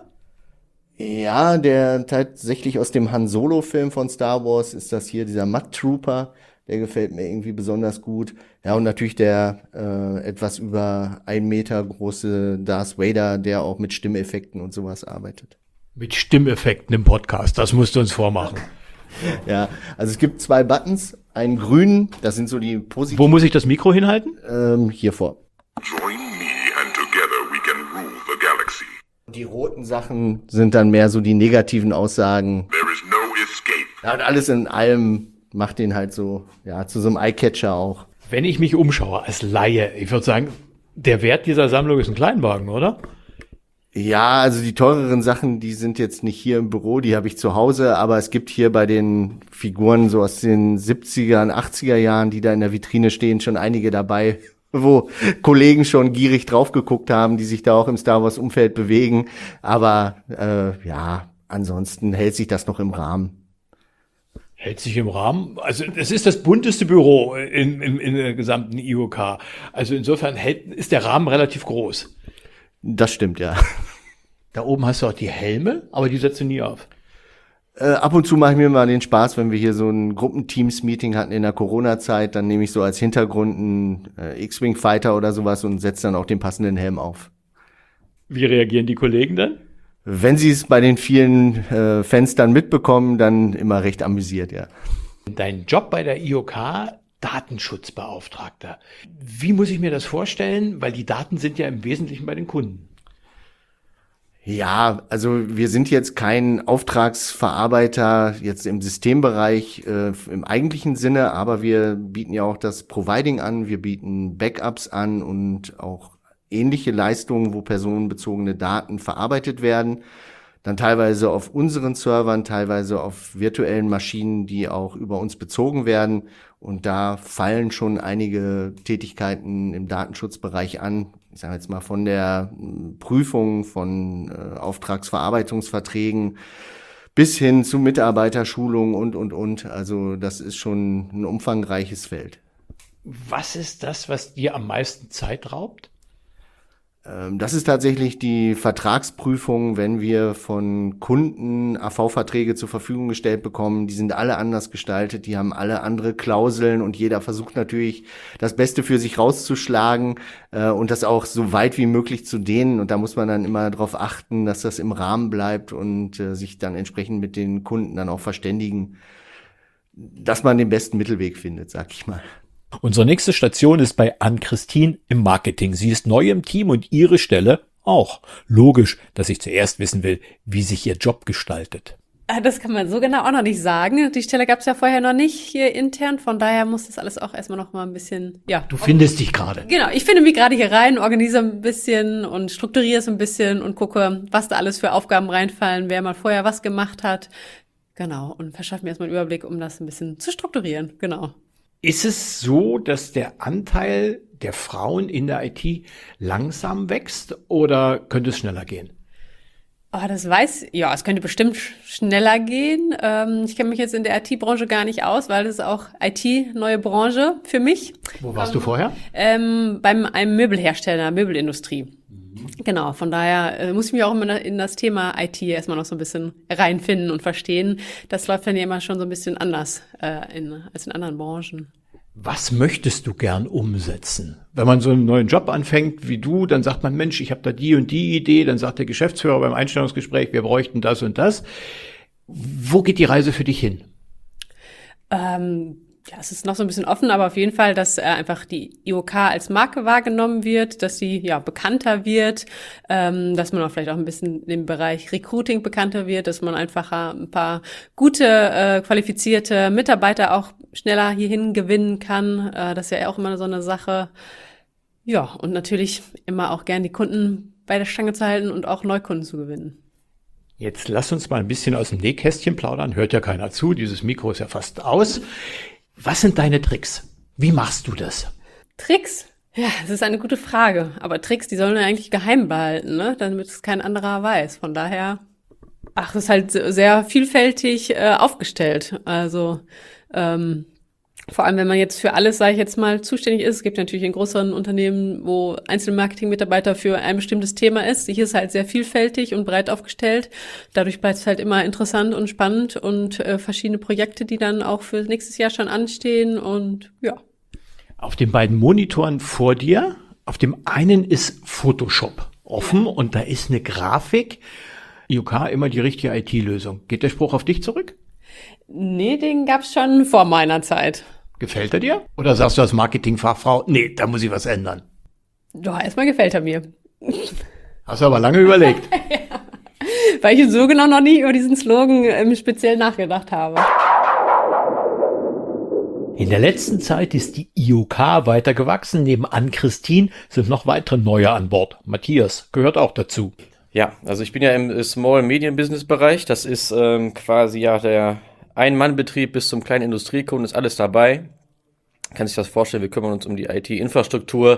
Ja, der tatsächlich aus dem Han Solo Film von Star Wars ist das hier, dieser Mud Trooper, der gefällt mir irgendwie besonders gut. Ja, und natürlich der äh, etwas über ein Meter große Darth Vader, der auch mit Stimmeffekten und sowas arbeitet. Mit Stimmeffekten im Podcast, das musst du uns vormachen. Ja, also es gibt zwei Buttons, einen grünen, das sind so die positiven. Wo muss ich das Mikro hinhalten? Ähm, hier vor. Join me and together we can rule the galaxy. Die roten Sachen sind dann mehr so die negativen Aussagen. There is no escape. Ja, und alles in allem macht den halt so, ja, zu so einem Eyecatcher auch. Wenn ich mich umschaue als Laie, ich würde sagen, der Wert dieser Sammlung ist ein Kleinwagen, oder? Ja, also die teureren Sachen, die sind jetzt nicht hier im Büro, die habe ich zu Hause, aber es gibt hier bei den Figuren so aus den siebziger, achtziger Jahren, die da in der Vitrine stehen, schon einige dabei, wo Kollegen schon gierig drauf geguckt haben, die sich da auch im Star Wars Umfeld bewegen, aber äh, ja, ansonsten hält sich das noch im Rahmen. Hält sich im Rahmen. Also es ist das bunteste Büro in, in, in der gesamten I O K. Also insofern hält, ist der Rahmen relativ groß. Das stimmt, ja. Da oben hast du auch die Helme, aber die setzt du nie auf. Äh, ab und zu mache ich mir mal den Spaß, wenn wir hier so ein Gruppenteams-Meeting hatten in der Corona-Zeit, dann nehme ich so als Hintergrund einen äh, X-Wing-Fighter oder sowas und setze dann auch den passenden Helm auf. Wie reagieren die Kollegen dann? Wenn sie es bei den vielen äh, Fans dann mitbekommen, dann immer recht amüsiert, ja. Dein Job bei der I O K, Datenschutzbeauftragter. Wie muss ich mir das vorstellen? Weil die Daten sind ja im Wesentlichen bei den Kunden. Ja, also wir sind jetzt kein Auftragsverarbeiter jetzt im Systembereich äh, im eigentlichen Sinne, aber wir bieten ja auch das Providing an, wir bieten Backups an und auch ähnliche Leistungen, wo personenbezogene Daten verarbeitet werden. Dann teilweise auf unseren Servern, teilweise auf virtuellen Maschinen, die auch über uns bezogen werden. Und da fallen schon einige Tätigkeiten im Datenschutzbereich an. Ich sage jetzt mal von der Prüfung von äh, Auftragsverarbeitungsverträgen bis hin zu Mitarbeiterschulung und, und, und. Also das ist schon ein umfangreiches Feld. Was ist das, was dir am meisten Zeit raubt? Das ist tatsächlich die Vertragsprüfung, wenn wir von Kunden A V-Verträge zur Verfügung gestellt bekommen. Die sind alle anders gestaltet, die haben alle andere Klauseln und jeder versucht natürlich, das Beste für sich rauszuschlagen äh, und das auch so weit wie möglich zu dehnen. Und da muss man dann immer darauf achten, dass das im Rahmen bleibt und äh, sich dann entsprechend mit den Kunden dann auch verständigen, dass man den besten Mittelweg findet, sag ich mal. Unsere nächste Station ist bei Ann-Christine im Marketing. Sie ist neu im Team und ihre Stelle auch. Logisch, dass ich zuerst wissen will, wie sich ihr Job gestaltet. Das kann man so genau auch noch nicht sagen. Die Stelle gab es ja vorher noch nicht hier intern. Von daher muss das alles auch erstmal noch mal ein bisschen, ja. Du findest dich gerade. Genau, ich finde mich gerade hier rein, organisiere ein bisschen und strukturiere es ein bisschen und gucke, was da alles für Aufgaben reinfallen, wer mal vorher was gemacht hat. Genau, und verschaffe mir erstmal einen Überblick, um das ein bisschen zu strukturieren. Genau. Ist es so, dass der Anteil der Frauen in der I T langsam wächst oder könnte es schneller gehen? Oh, das weiß, ja, es könnte bestimmt schneller gehen. Ähm, ich kenne mich jetzt in der I T-Branche gar nicht aus, weil das ist auch I T, neue Branche für mich. Wo warst ähm, du vorher? Ähm, beim einem Möbelhersteller, Möbelindustrie. Genau, von daher äh, muss ich mich auch immer in das Thema I T erstmal noch so ein bisschen reinfinden und verstehen. Das läuft dann ja immer schon so ein bisschen anders äh, in, als in anderen Branchen. Was möchtest du gern umsetzen? Wenn man so einen neuen Job anfängt wie du, dann sagt man, Mensch, ich habe da die und die Idee. Dann sagt der Geschäftsführer beim Einstellungsgespräch, wir bräuchten das und das. Wo geht die Reise für dich hin? Ähm, ja, es ist noch so ein bisschen offen, aber auf jeden Fall, dass äh, einfach die I O K als Marke wahrgenommen wird, dass sie ja bekannter wird, ähm, dass man auch vielleicht auch ein bisschen im Bereich Recruiting bekannter wird, dass man einfach äh, ein paar gute, äh, qualifizierte Mitarbeiter auch schneller hierhin gewinnen kann. Äh, das ist ja auch immer so eine Sache. Ja, und natürlich immer auch gern die Kunden bei der Stange zu halten und auch Neukunden zu gewinnen. Jetzt lass uns mal ein bisschen aus dem Nähkästchen plaudern. Hört ja keiner zu. Dieses Mikro ist ja fast aus. Was sind deine Tricks? Wie machst du das? Tricks? Ja, das ist eine gute Frage. Aber Tricks, die sollen wir eigentlich geheim behalten, ne? Damit es kein anderer weiß. Von daher, ach, das ist halt sehr vielfältig äh, aufgestellt. Also ähm, vor allem, wenn man jetzt für alles, sage ich jetzt mal, zuständig ist. Es gibt natürlich in größeren Unternehmen, wo einzelne Marketing-Mitarbeiter für ein bestimmtes Thema ist. Hier ist halt sehr vielfältig und breit aufgestellt. Dadurch bleibt es halt immer interessant und spannend und äh, verschiedene Projekte, die dann auch für nächstes Jahr schon anstehen und ja. Auf den beiden Monitoren vor dir, auf dem einen ist Photoshop offen und da ist eine Grafik. I O K, immer die richtige I T-Lösung. Geht der Spruch auf dich zurück? Nee, den gab's schon vor meiner Zeit. Gefällt er dir? Oder sagst du als Marketingfachfrau, nee, da muss ich was ändern? Ja, erstmal gefällt er mir. Hast du aber lange überlegt. Ja, weil ich so genau noch nie über diesen Slogan ähm, speziell nachgedacht habe. In der letzten Zeit ist die I O K weiter gewachsen. Neben Ann-Christine sind noch weitere Neue an Bord. Matthias gehört auch dazu. Ja, also ich bin ja im Small-Medien-Business-Bereich. Das ist ähm, quasi ja der Ein-Mann-Betrieb bis zum kleinen Industriekunden, ist alles dabei. Kann sich das vorstellen, wir kümmern uns um die I T-Infrastruktur,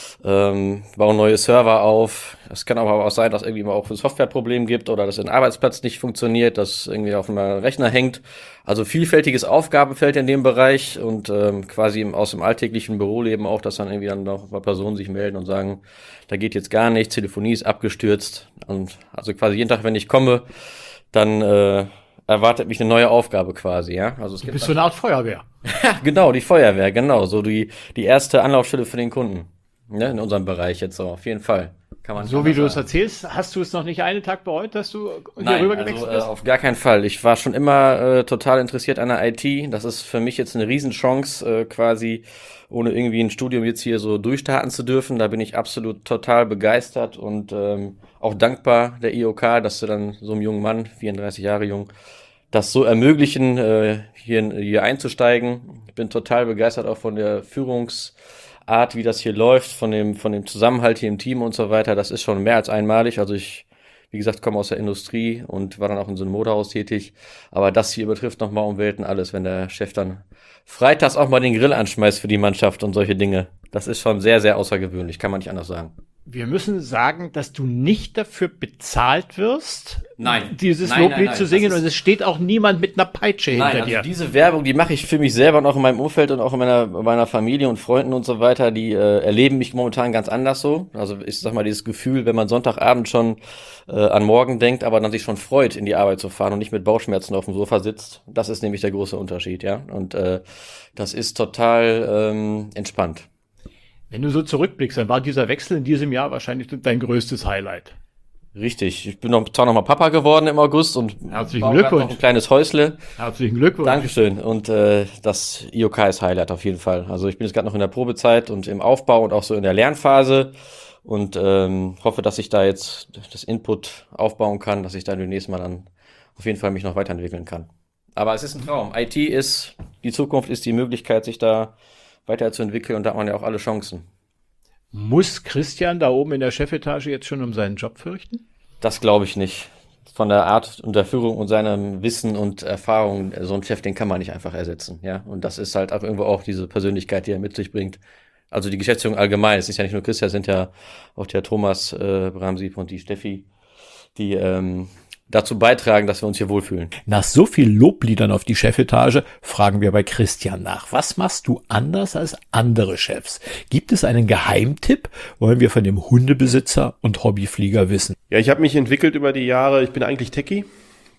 ähm, bauen neue Server auf. Es kann aber auch sein, dass irgendwie mal auch ein Softwareproblem gibt oder dass ein Arbeitsplatz nicht funktioniert, dass irgendwie auf einem Rechner hängt. Also vielfältiges Aufgabenfeld in dem Bereich und ähm, quasi im, aus dem alltäglichen Büroleben auch, dass dann irgendwie dann noch mal Personen sich melden und sagen, da geht jetzt gar nichts, Telefonie ist abgestürzt. Und also quasi jeden Tag, wenn ich komme, dann äh, erwartet mich eine neue Aufgabe quasi, ja. Also es Du gibt bist so eine Art Feuerwehr. Ja, genau, die Feuerwehr, genau, so die die erste Anlaufstelle für den Kunden, ne, in unserem Bereich jetzt so, auf jeden Fall. Kann man So wie du es erzählst, hast du es noch nicht einen Tag bereut, dass du hier Nein, rüber also, gewechselt äh, bist? auf gar keinen Fall. Ich war schon immer äh, total interessiert an der I T. Das ist für mich jetzt eine Riesenchance, äh, quasi ohne irgendwie ein Studium jetzt hier so durchstarten zu dürfen. Da bin ich absolut total begeistert und ähm, auch dankbar der I O K, dass sie dann so einem jungen Mann, vierunddreißig Jahre jung, das so ermöglichen, äh, hier, hier einzusteigen. Ich bin total begeistert auch von der Führungsart, wie das hier läuft, von dem, von dem Zusammenhalt hier im Team und so weiter. Das ist schon mehr als einmalig. Also ich, wie gesagt, komme aus der Industrie und war dann auch in so einem Modehaus tätig. Aber das hier betrifft nochmal um Welten alles, wenn der Chef dann freitags auch mal den Grill anschmeißt für die Mannschaft und solche Dinge. Das ist schon sehr, sehr außergewöhnlich, kann man nicht anders sagen. Wir müssen sagen, dass du nicht dafür bezahlt wirst, Nein. dieses Nein, Loblied nein, nein, zu das singen ist- und es steht auch niemand mit einer Peitsche hinter Nein, also dir. diese Werbung, die mache ich für mich selber und auch in meinem Umfeld und auch in meiner, meiner Familie und Freunden und so weiter, die äh, erleben mich momentan ganz anders so. Also ich sag mal, dieses Gefühl, wenn man Sonntagabend schon äh, an morgen denkt, aber dann sich schon freut, in die Arbeit zu fahren und nicht mit Bauchschmerzen auf dem Sofa sitzt, das ist nämlich der große Unterschied, ja. Und äh, das ist total ähm, entspannt. Wenn du so zurückblickst, dann war dieser Wechsel in diesem Jahr wahrscheinlich dein größtes Highlight. Richtig. Ich bin noch, zwar noch mal Papa geworden im August und Herzlichen baue grad Glückwunsch. noch ein kleines Häusle. Herzlichen Glückwunsch. Dankeschön. Und äh, das I O K ist Highlight auf jeden Fall. Also ich bin jetzt gerade noch in der Probezeit und im Aufbau und auch so in der Lernphase und ähm, hoffe, dass ich da jetzt das Input aufbauen kann, dass ich da demnächst mal dann auf jeden Fall mich noch weiterentwickeln kann. Aber es ist ein Traum. I T ist, die Zukunft ist die Möglichkeit, sich da weiterzuentwickeln und da hat man ja auch alle Chancen. Muss Christian da oben in der Chefetage jetzt schon um seinen Job fürchten? Das glaube ich nicht. Von der Art und der Führung und seinem Wissen und Erfahrung, so ein Chef, den kann man nicht einfach ersetzen, ja. Und das ist halt auch irgendwo auch diese Persönlichkeit, die er mit sich bringt. Also die Geschäftsführung allgemein, es ist ja nicht nur Christian, es sind ja auch der Thomas äh, Bramsieb und die Steffi, die ähm, dazu beitragen, dass wir uns hier wohlfühlen. Nach so viel Lobliedern auf die Chefetage fragen wir bei Christian nach. Was machst du anders als andere Chefs? Gibt es einen Geheimtipp? Wollen wir von dem Hundebesitzer und Hobbyflieger wissen. Ja, ich habe mich entwickelt über die Jahre. Ich bin eigentlich Techie.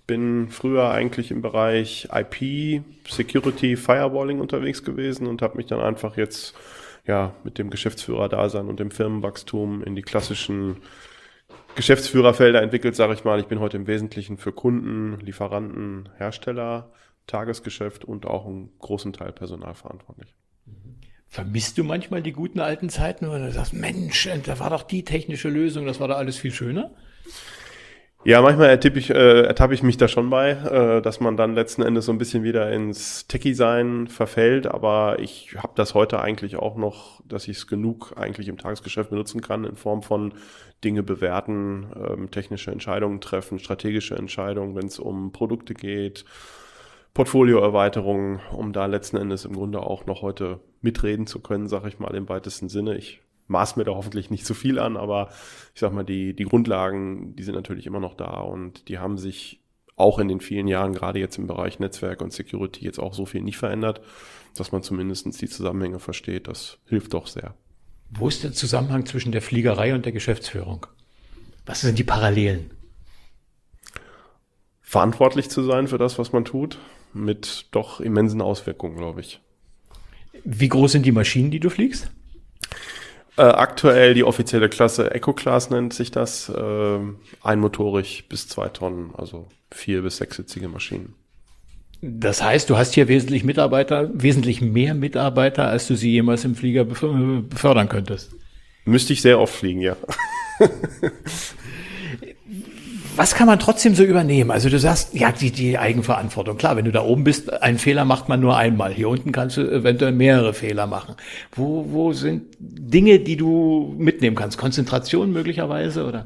bin früher eigentlich im Bereich I P, Security, Firewalling unterwegs gewesen und habe mich dann einfach jetzt ja mit dem Geschäftsführer-Dasein und dem Firmenwachstum in die klassischen Geschäftsführerfelder entwickelt, sage ich mal. Ich bin heute im Wesentlichen für Kunden, Lieferanten, Hersteller, Tagesgeschäft und auch einen großen Teil Personal verantwortlich. Vermisst du manchmal die guten alten Zeiten, wo du sagst, Mensch, da war doch die technische Lösung, das war doch alles viel schöner? Ja, manchmal ertappe ich, äh, ertappe ich mich da schon bei, äh, dass man dann letzten Endes so ein bisschen wieder ins Techie-Sein verfällt, aber ich habe das heute eigentlich auch noch, dass ich es genug eigentlich im Tagesgeschäft benutzen kann in Form von Dinge bewerten, ähm, technische Entscheidungen treffen, strategische Entscheidungen, wenn es um Produkte geht, Portfolioerweiterungen, um da letzten Endes im Grunde auch noch heute mitreden zu können, sage ich mal im weitesten Sinne. Ich maß mir da hoffentlich nicht zu viel an, aber ich sag mal, die, die Grundlagen, die sind natürlich immer noch da und die haben sich auch in den vielen Jahren, gerade jetzt im Bereich Netzwerk und Security, jetzt auch so viel nicht verändert, dass man zumindest die Zusammenhänge versteht. Das hilft doch sehr. Wo ist der Zusammenhang zwischen der Fliegerei und der Geschäftsführung? Was sind die Parallelen? Verantwortlich zu sein für das, was man tut, mit doch immensen Auswirkungen, glaube ich. Wie groß sind die Maschinen, die du fliegst? Äh, aktuell die offizielle Klasse Eco-Class nennt sich das, äh, einmotorig bis zwei Tonnen, also vier- bis sechssitzige Maschinen. Das heißt, du hast hier wesentlich Mitarbeiter, wesentlich mehr Mitarbeiter, als du sie jemals im Flieger befördern könntest. Müsste ich sehr oft fliegen, ja. Was kann man trotzdem so übernehmen? Also du sagst, ja, die, die Eigenverantwortung. Klar, wenn du da oben bist, einen Fehler macht man nur einmal. Hier unten kannst du eventuell mehrere Fehler machen. Wo, wo sind Dinge, die du mitnehmen kannst? Konzentration möglicherweise, oder?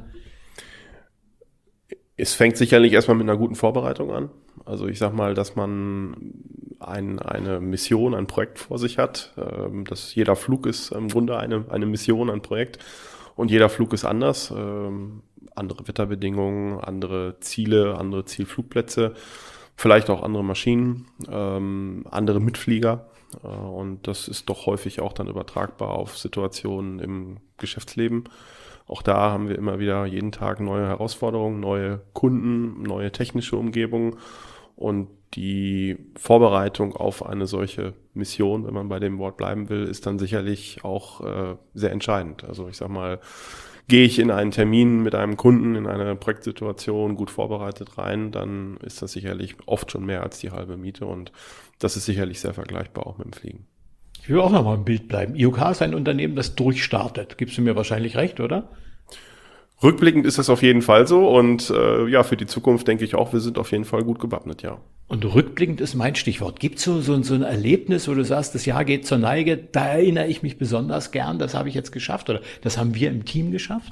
Es fängt sicherlich erstmal mit einer guten Vorbereitung an. Also ich sag mal, dass man ein, eine Mission, ein Projekt vor sich hat. Dass jeder Flug ist im Grunde eine, eine Mission, ein Projekt. Und jeder Flug ist anders. Ähm, andere Wetterbedingungen, andere Ziele, andere Zielflugplätze, vielleicht auch andere Maschinen, ähm, andere Mitflieger. Äh, und das ist doch häufig auch dann übertragbar auf Situationen im Geschäftsleben. Auch da haben wir immer wieder jeden Tag neue Herausforderungen, neue Kunden, neue technische Umgebungen. Und die Vorbereitung auf eine solche Mission, wenn man bei dem Wort bleiben will, ist dann sicherlich auch äh, sehr entscheidend. Also ich sag mal, gehe ich in einen Termin mit einem Kunden, in eine Projektsituation gut vorbereitet rein, dann ist das sicherlich oft schon mehr als die halbe Miete und das ist sicherlich sehr vergleichbar auch mit dem Fliegen. Ich will auch noch mal im Bild bleiben. I O K ist ein Unternehmen, das durchstartet. Gibst du mir wahrscheinlich recht, oder? Rückblickend ist das auf jeden Fall so und äh, ja, für die Zukunft denke ich auch, wir sind auf jeden Fall gut gewappnet, ja. Und rückblickend ist mein Stichwort. Gibt es so, so, so ein Erlebnis, wo du sagst, das Jahr geht zur Neige, da erinnere ich mich besonders gern, das habe ich jetzt geschafft oder das haben wir im Team geschafft?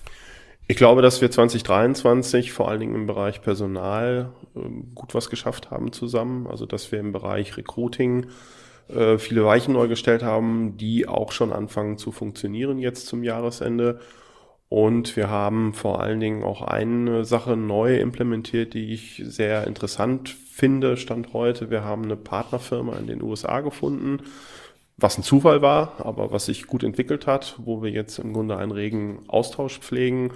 Ich glaube, dass wir zwanzig dreiundzwanzig vor allen Dingen im Bereich Personal äh, gut was geschafft haben zusammen. Also dass wir im Bereich Recruiting äh, viele Weichen neu gestellt haben, die auch schon anfangen zu funktionieren jetzt zum Jahresende. Und wir haben vor allen Dingen auch eine Sache neu implementiert, die ich sehr interessant finde, Stand heute. Wir haben eine Partnerfirma in den U S A gefunden, was ein Zufall war, aber was sich gut entwickelt hat, wo wir jetzt im Grunde einen regen Austausch pflegen,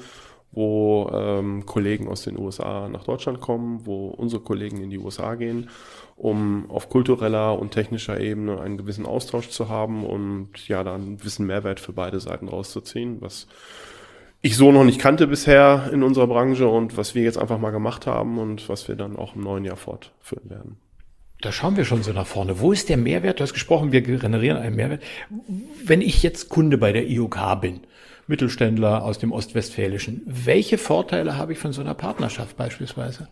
wo ähm, Kollegen aus den U S A nach Deutschland kommen, wo unsere Kollegen in die U S A gehen, um auf kultureller und technischer Ebene einen gewissen Austausch zu haben und ja, dann einen gewissen Mehrwert für beide Seiten rauszuziehen, was ich so noch nicht kannte bisher in unserer Branche und was wir jetzt einfach mal gemacht haben und was wir dann auch im neuen Jahr fortführen werden. Da schauen wir schon so nach vorne. Wo ist der Mehrwert? Du hast gesprochen, wir generieren einen Mehrwert. Wenn ich jetzt Kunde bei der I O K bin, Mittelständler aus dem Ostwestfälischen, welche Vorteile habe ich von so einer Partnerschaft beispielsweise?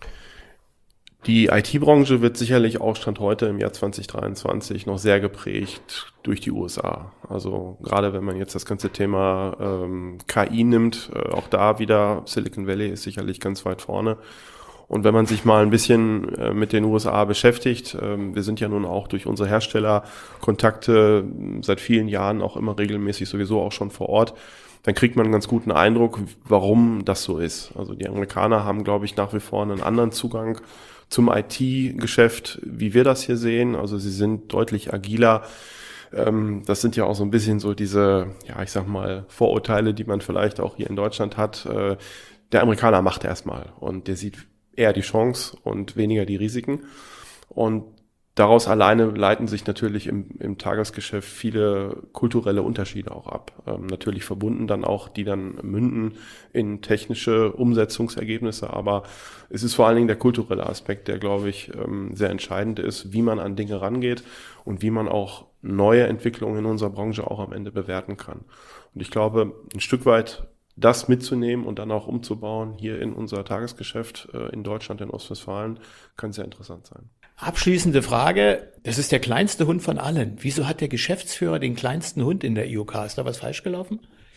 Die I T-Branche wird sicherlich auch Stand heute im Jahr zwanzig dreiundzwanzig noch sehr geprägt durch die U S A. Also gerade wenn man jetzt das ganze Thema ähm, K I nimmt, äh, auch da wieder Silicon Valley ist sicherlich ganz weit vorne. Und wenn man sich mal ein bisschen äh, mit den U S A beschäftigt, äh, wir sind ja nun auch durch unsere Herstellerkontakte seit vielen Jahren auch immer regelmäßig sowieso auch schon vor Ort, dann kriegt man einen ganz guten Eindruck, warum das so ist. Also die Amerikaner haben, glaube ich, nach wie vor einen anderen Zugang zum I T-Geschäft, wie wir das hier sehen. Also sie sind deutlich agiler. Das sind ja auch so ein bisschen so diese, ja, ich sag mal, Vorurteile, die man vielleicht auch hier in Deutschland hat. Der Amerikaner macht erstmal und der sieht eher die Chance und weniger die Risiken. Und daraus alleine leiten sich natürlich im, im Tagesgeschäft viele kulturelle Unterschiede auch ab. Ähm, natürlich verbunden dann auch, die dann münden in technische Umsetzungsergebnisse, aber es ist vor allen Dingen der kulturelle Aspekt, der, glaube ich, ähm, sehr entscheidend ist, wie man an Dinge rangeht und wie man auch neue Entwicklungen in unserer Branche auch am Ende bewerten kann. Und ich glaube, ein Stück weit das mitzunehmen und dann auch umzubauen hier in unser Tagesgeschäft äh, in Deutschland, in Ostwestfalen, kann sehr interessant sein. Abschließende Frage, das ist der kleinste Hund von allen. Wieso hat der Geschäftsführer den kleinsten Hund in der I O K? Ist da was falsch gelaufen?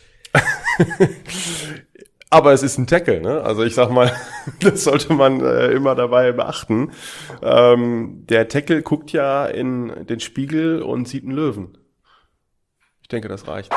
Aber es ist ein Tackle, ne? Also ich sag mal, das sollte man äh, immer dabei beachten. Ähm, der Tackle guckt ja in den Spiegel und sieht einen Löwen. Ich denke, das reicht.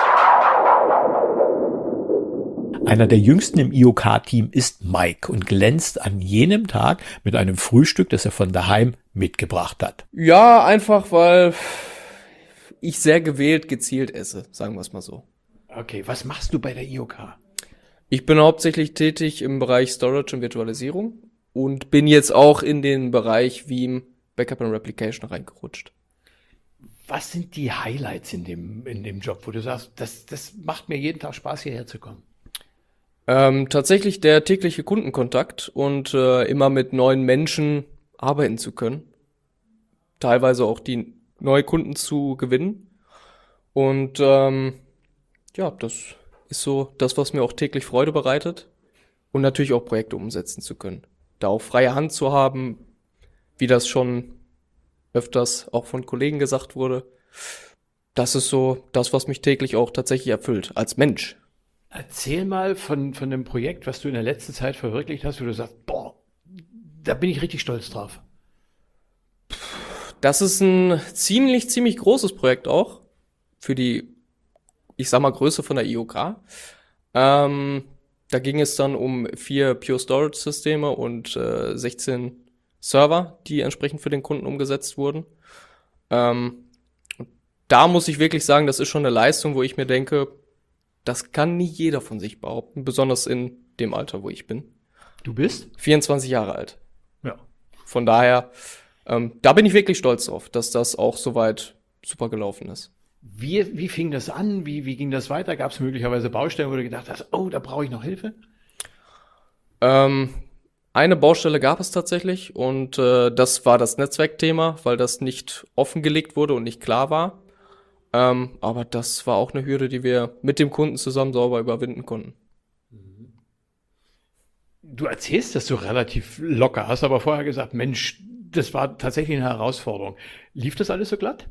Einer der jüngsten im I O K-Team ist Mike und glänzt an jenem Tag mit einem Frühstück, das er von daheim mitgebracht hat. Ja, einfach, weil ich sehr gewählt, gezielt esse, sagen wir es mal so. Okay, was machst du bei der I O K? Ich bin hauptsächlich tätig im Bereich Storage und Virtualisierung und bin jetzt auch in den Bereich Veeam, Backup und Replication reingerutscht. Was sind die Highlights in dem, in dem Job, wo du sagst, das, das macht mir jeden Tag Spaß, hierher zu kommen? Ähm, tatsächlich der tägliche Kundenkontakt und äh, immer mit neuen Menschen arbeiten zu können. Teilweise auch die neue Kunden zu gewinnen. Und ähm, ja, das ist so das, was mir auch täglich Freude bereitet. Und natürlich auch Projekte umsetzen zu können. Da auch freie Hand zu haben, wie das schon öfters auch von Kollegen gesagt wurde. Das ist so das, was mich täglich auch tatsächlich erfüllt, als Mensch. Erzähl mal von, von dem Projekt, was du in der letzten Zeit verwirklicht hast, wo du sagst, boah, da bin ich richtig stolz drauf. Das ist ein ziemlich, ziemlich großes Projekt auch für die, ich sag mal, Größe von der I O K. Ähm, da ging es dann um vier Pure Storage Systeme und äh, sechzehn Server, die entsprechend für den Kunden umgesetzt wurden. Ähm, und da muss ich wirklich sagen, das ist schon eine Leistung, wo ich mir denke, das kann nie jeder von sich behaupten, besonders in dem Alter, wo ich bin. Du bist? vierundzwanzig Jahre alt. Ja. Von daher, ähm, da bin ich wirklich stolz drauf, dass das auch soweit super gelaufen ist. Wie, wie fing das an? Wie, wie ging das weiter? Gab es möglicherweise Baustellen, wo du gedacht hast, oh, da brauche ich noch Hilfe? Ähm, eine Baustelle gab es tatsächlich und äh, das war das Netzwerkthema, weil das nicht offengelegt wurde und nicht klar war. Ähm, aber das war auch eine Hürde, die wir mit dem Kunden zusammen sauber überwinden konnten. Du erzählst das so relativ locker, hast aber vorher gesagt, Mensch, das war tatsächlich eine Herausforderung. Lief das alles so glatt?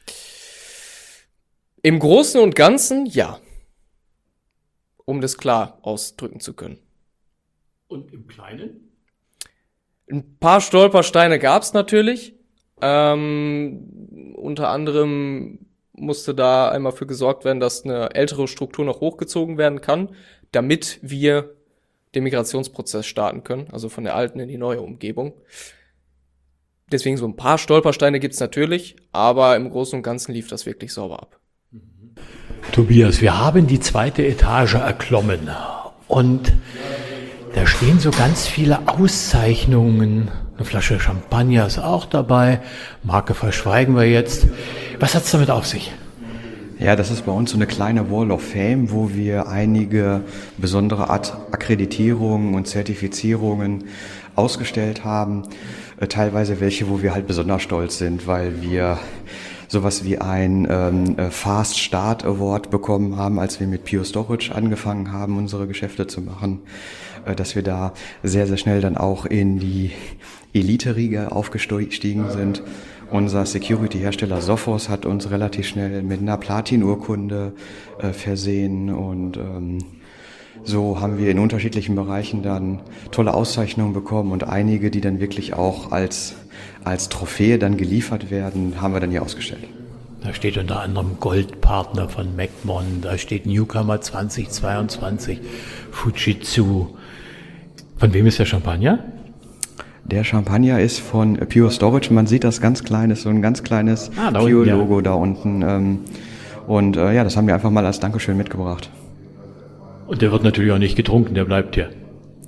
Im Großen und Ganzen ja. Um das klar ausdrücken zu können. Und im Kleinen? Ein paar Stolpersteine gab es natürlich. Ähm, unter anderem musste da einmal für gesorgt werden, dass eine ältere Struktur noch hochgezogen werden kann, damit wir den Migrationsprozess starten können, also von der alten in die neue Umgebung. Deswegen so ein paar Stolpersteine gibt's natürlich, aber im Großen und Ganzen lief das wirklich sauber ab. Tobias, wir haben die zweite Etage erklommen und da stehen so ganz viele Auszeichnungen. Eine Flasche Champagner ist auch dabei. Marke verschweigen wir jetzt. Was hat's damit auf sich? Ja, das ist bei uns so eine kleine Wall of Fame, wo wir einige besondere Art Akkreditierungen und Zertifizierungen ausgestellt haben. Äh, teilweise welche, wo wir halt besonders stolz sind, weil wir sowas wie ein ähm, Fast Start Award bekommen haben, als wir mit Pure Storage angefangen haben, unsere Geschäfte zu machen. Äh, dass wir da sehr, sehr schnell dann auch in die Elite-Riege aufgestiegen sind. Unser Security-Hersteller Sophos hat uns relativ schnell mit einer Platin-Urkunde äh, versehen und ähm, so haben wir in unterschiedlichen Bereichen dann tolle Auszeichnungen bekommen und einige, die dann wirklich auch als, als Trophäe dann geliefert werden, haben wir dann hier ausgestellt. Da steht unter anderem Goldpartner von McMahon, da steht Newcomer zwanzig zweiundzwanzig, Fujitsu. Von wem ist der Champagner? Der Champagner ist von Pure Storage. Man sieht das ganz kleines, so ein ganz kleines ah, Pure-Logo ja. da unten. Ähm, und äh, ja, das haben wir einfach mal als Dankeschön mitgebracht. Und der wird natürlich auch nicht getrunken, der bleibt hier.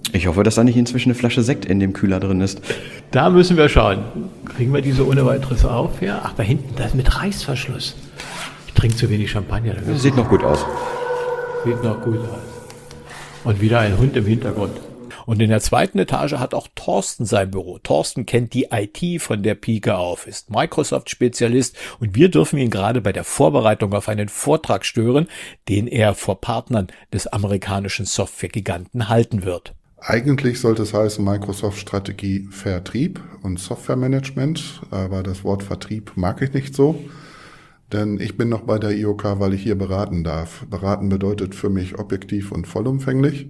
Ich hoffe, dass da nicht inzwischen eine Flasche Sekt in dem Kühler drin ist. Da müssen wir schauen. Kriegen wir diese ohne weiteres auf? Ja? Ach, da hinten, das mit Reißverschluss. Ich trinke zu wenig Champagner. Das sieht noch gut aus. Sieht noch gut aus. Und wieder ein Hund im Hintergrund. Und in der zweiten Etage hat auch Thorsten sein Büro. Thorsten kennt die I T von der Pike auf, ist Microsoft-Spezialist und wir dürfen ihn gerade bei der Vorbereitung auf einen Vortrag stören, den er vor Partnern des amerikanischen Softwaregiganten halten wird. Eigentlich sollte es heißen Microsoft-Strategie Vertrieb und Softwaremanagement, aber das Wort Vertrieb mag ich nicht so, denn ich bin noch bei der I O K, weil ich hier beraten darf. Beraten bedeutet für mich objektiv und vollumfänglich.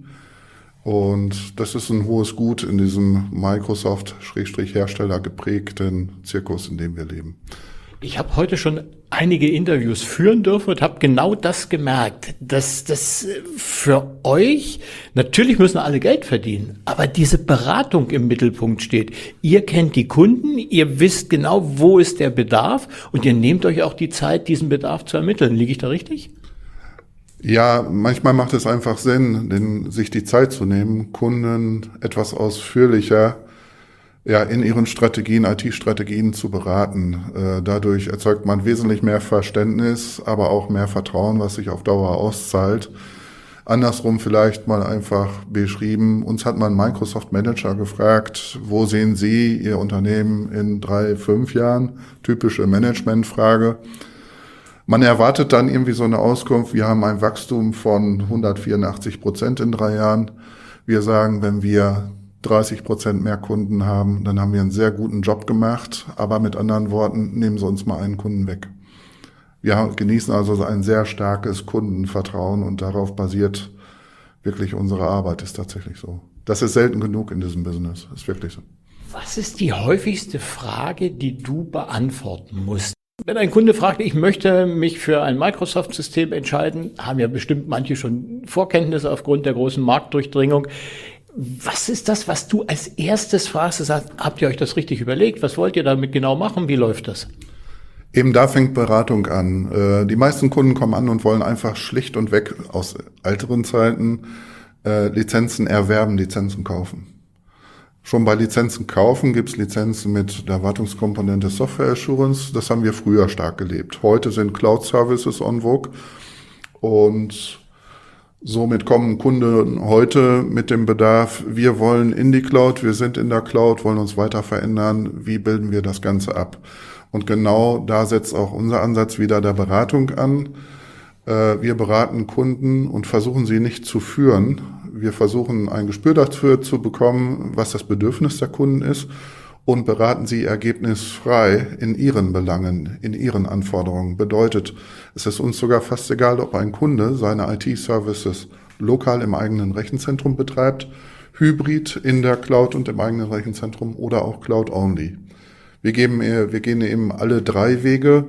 Und das ist ein hohes Gut in diesem Microsoft-Hersteller geprägten Zirkus, in dem wir leben. Ich habe heute schon einige Interviews führen dürfen und habe genau das gemerkt, dass das für euch, natürlich müssen alle Geld verdienen, aber diese Beratung im Mittelpunkt steht. Ihr kennt die Kunden, ihr wisst genau, wo ist der Bedarf und ihr nehmt euch auch die Zeit, diesen Bedarf zu ermitteln. Liege ich da richtig? Ja, manchmal macht es einfach Sinn, den, sich die Zeit zu nehmen, Kunden etwas ausführlicher ja, in ihren Strategien, I T-Strategien zu beraten. Äh, dadurch erzeugt man wesentlich mehr Verständnis, aber auch mehr Vertrauen, was sich auf Dauer auszahlt. Andersrum vielleicht mal einfach beschrieben, uns hat man Microsoft Manager gefragt, wo sehen Sie Ihr Unternehmen in drei, fünf Jahren? Typische Managementfrage. Man erwartet dann irgendwie so eine Auskunft, wir haben ein Wachstum von hundertvierundachtzig Prozent in drei Jahren. Wir sagen, wenn wir dreißig Prozent mehr Kunden haben, dann haben wir einen sehr guten Job gemacht. Aber mit anderen Worten, nehmen Sie uns mal einen Kunden weg. Wir genießen also ein sehr starkes Kundenvertrauen und darauf basiert wirklich unsere Arbeit, ist tatsächlich so. Das ist selten genug in diesem Business, ist wirklich so. Was ist die häufigste Frage, die du beantworten musst? Wenn ein Kunde fragt, ich möchte mich für ein Microsoft-System entscheiden, haben ja bestimmt manche schon Vorkenntnisse aufgrund der großen Marktdurchdringung. Was ist das, was du als erstes fragst? Du sagst, habt ihr euch das richtig überlegt? Was wollt ihr damit genau machen? Wie läuft das? Eben da fängt Beratung an. Die meisten Kunden kommen an und wollen einfach schlicht und weg aus älteren Zeiten Lizenzen erwerben, Lizenzen kaufen. Schon bei Lizenzen kaufen gibt's Lizenzen mit der Wartungskomponente Software Assurance. Das haben wir früher stark gelebt. Heute sind Cloud Services en vogue und somit kommen Kunden heute mit dem Bedarf, wir wollen in die Cloud, wir sind in der Cloud, wollen uns weiter verändern. Wie bilden wir das Ganze ab? Und genau da setzt auch unser Ansatz wieder der Beratung an. Wir beraten Kunden und versuchen sie nicht zu führen. Wir versuchen ein Gespür dafür zu bekommen, was das Bedürfnis der Kunden ist und beraten sie ergebnisfrei in ihren Belangen, in ihren Anforderungen. Bedeutet, es ist uns sogar fast egal, ob ein Kunde seine I T-Services lokal im eigenen Rechenzentrum betreibt, hybrid in der Cloud und im eigenen Rechenzentrum oder auch Cloud-only. Wir geben, wir gehen eben alle drei Wege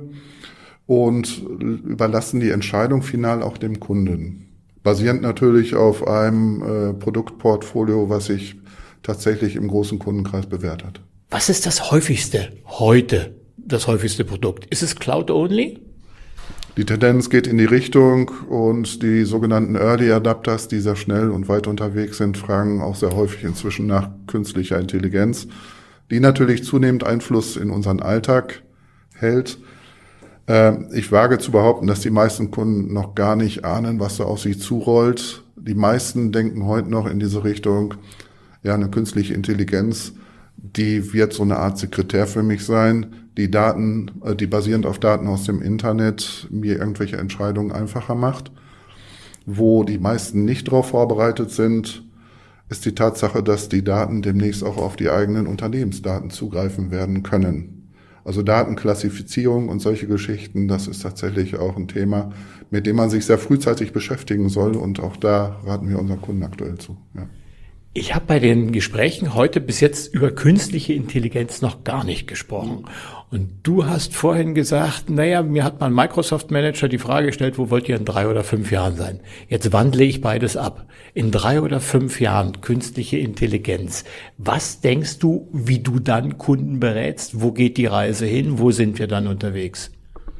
und überlassen die Entscheidung final auch dem Kunden. Basierend natürlich auf einem äh, Produktportfolio, was sich tatsächlich im großen Kundenkreis bewährt hat. Was ist das häufigste heute, das häufigste Produkt? Ist es Cloud-only? Die Tendenz geht in die Richtung und die sogenannten Early Adapters, die sehr schnell und weit unterwegs sind, fragen auch sehr häufig inzwischen nach künstlicher Intelligenz, die natürlich zunehmend Einfluss in unseren Alltag hält. Ich wage zu behaupten, dass die meisten Kunden noch gar nicht ahnen, was da auf sie zurollt. Die meisten denken heute noch in diese Richtung, ja, eine künstliche Intelligenz, die wird so eine Art Sekretär für mich sein, die Daten, die basierend auf Daten aus dem Internet mir irgendwelche Entscheidungen einfacher macht. Wo die meisten nicht darauf vorbereitet sind, ist die Tatsache, dass die Daten demnächst auch auf die eigenen Unternehmensdaten zugreifen werden können. Also Datenklassifizierung und solche Geschichten, das ist tatsächlich auch ein Thema, mit dem man sich sehr frühzeitig beschäftigen soll. Und auch da raten wir unseren Kunden aktuell zu. Ja. Ich habe bei den Gesprächen heute bis jetzt über künstliche Intelligenz noch gar nicht gesprochen. Und du hast vorhin gesagt, naja, mir hat mein Microsoft Manager die Frage gestellt, wo wollt ihr in drei oder fünf Jahren sein? Jetzt wandle ich beides ab. In drei oder fünf Jahren künstliche Intelligenz. Was denkst du, wie du dann Kunden berätst? Wo geht die Reise hin? Wo sind wir dann unterwegs?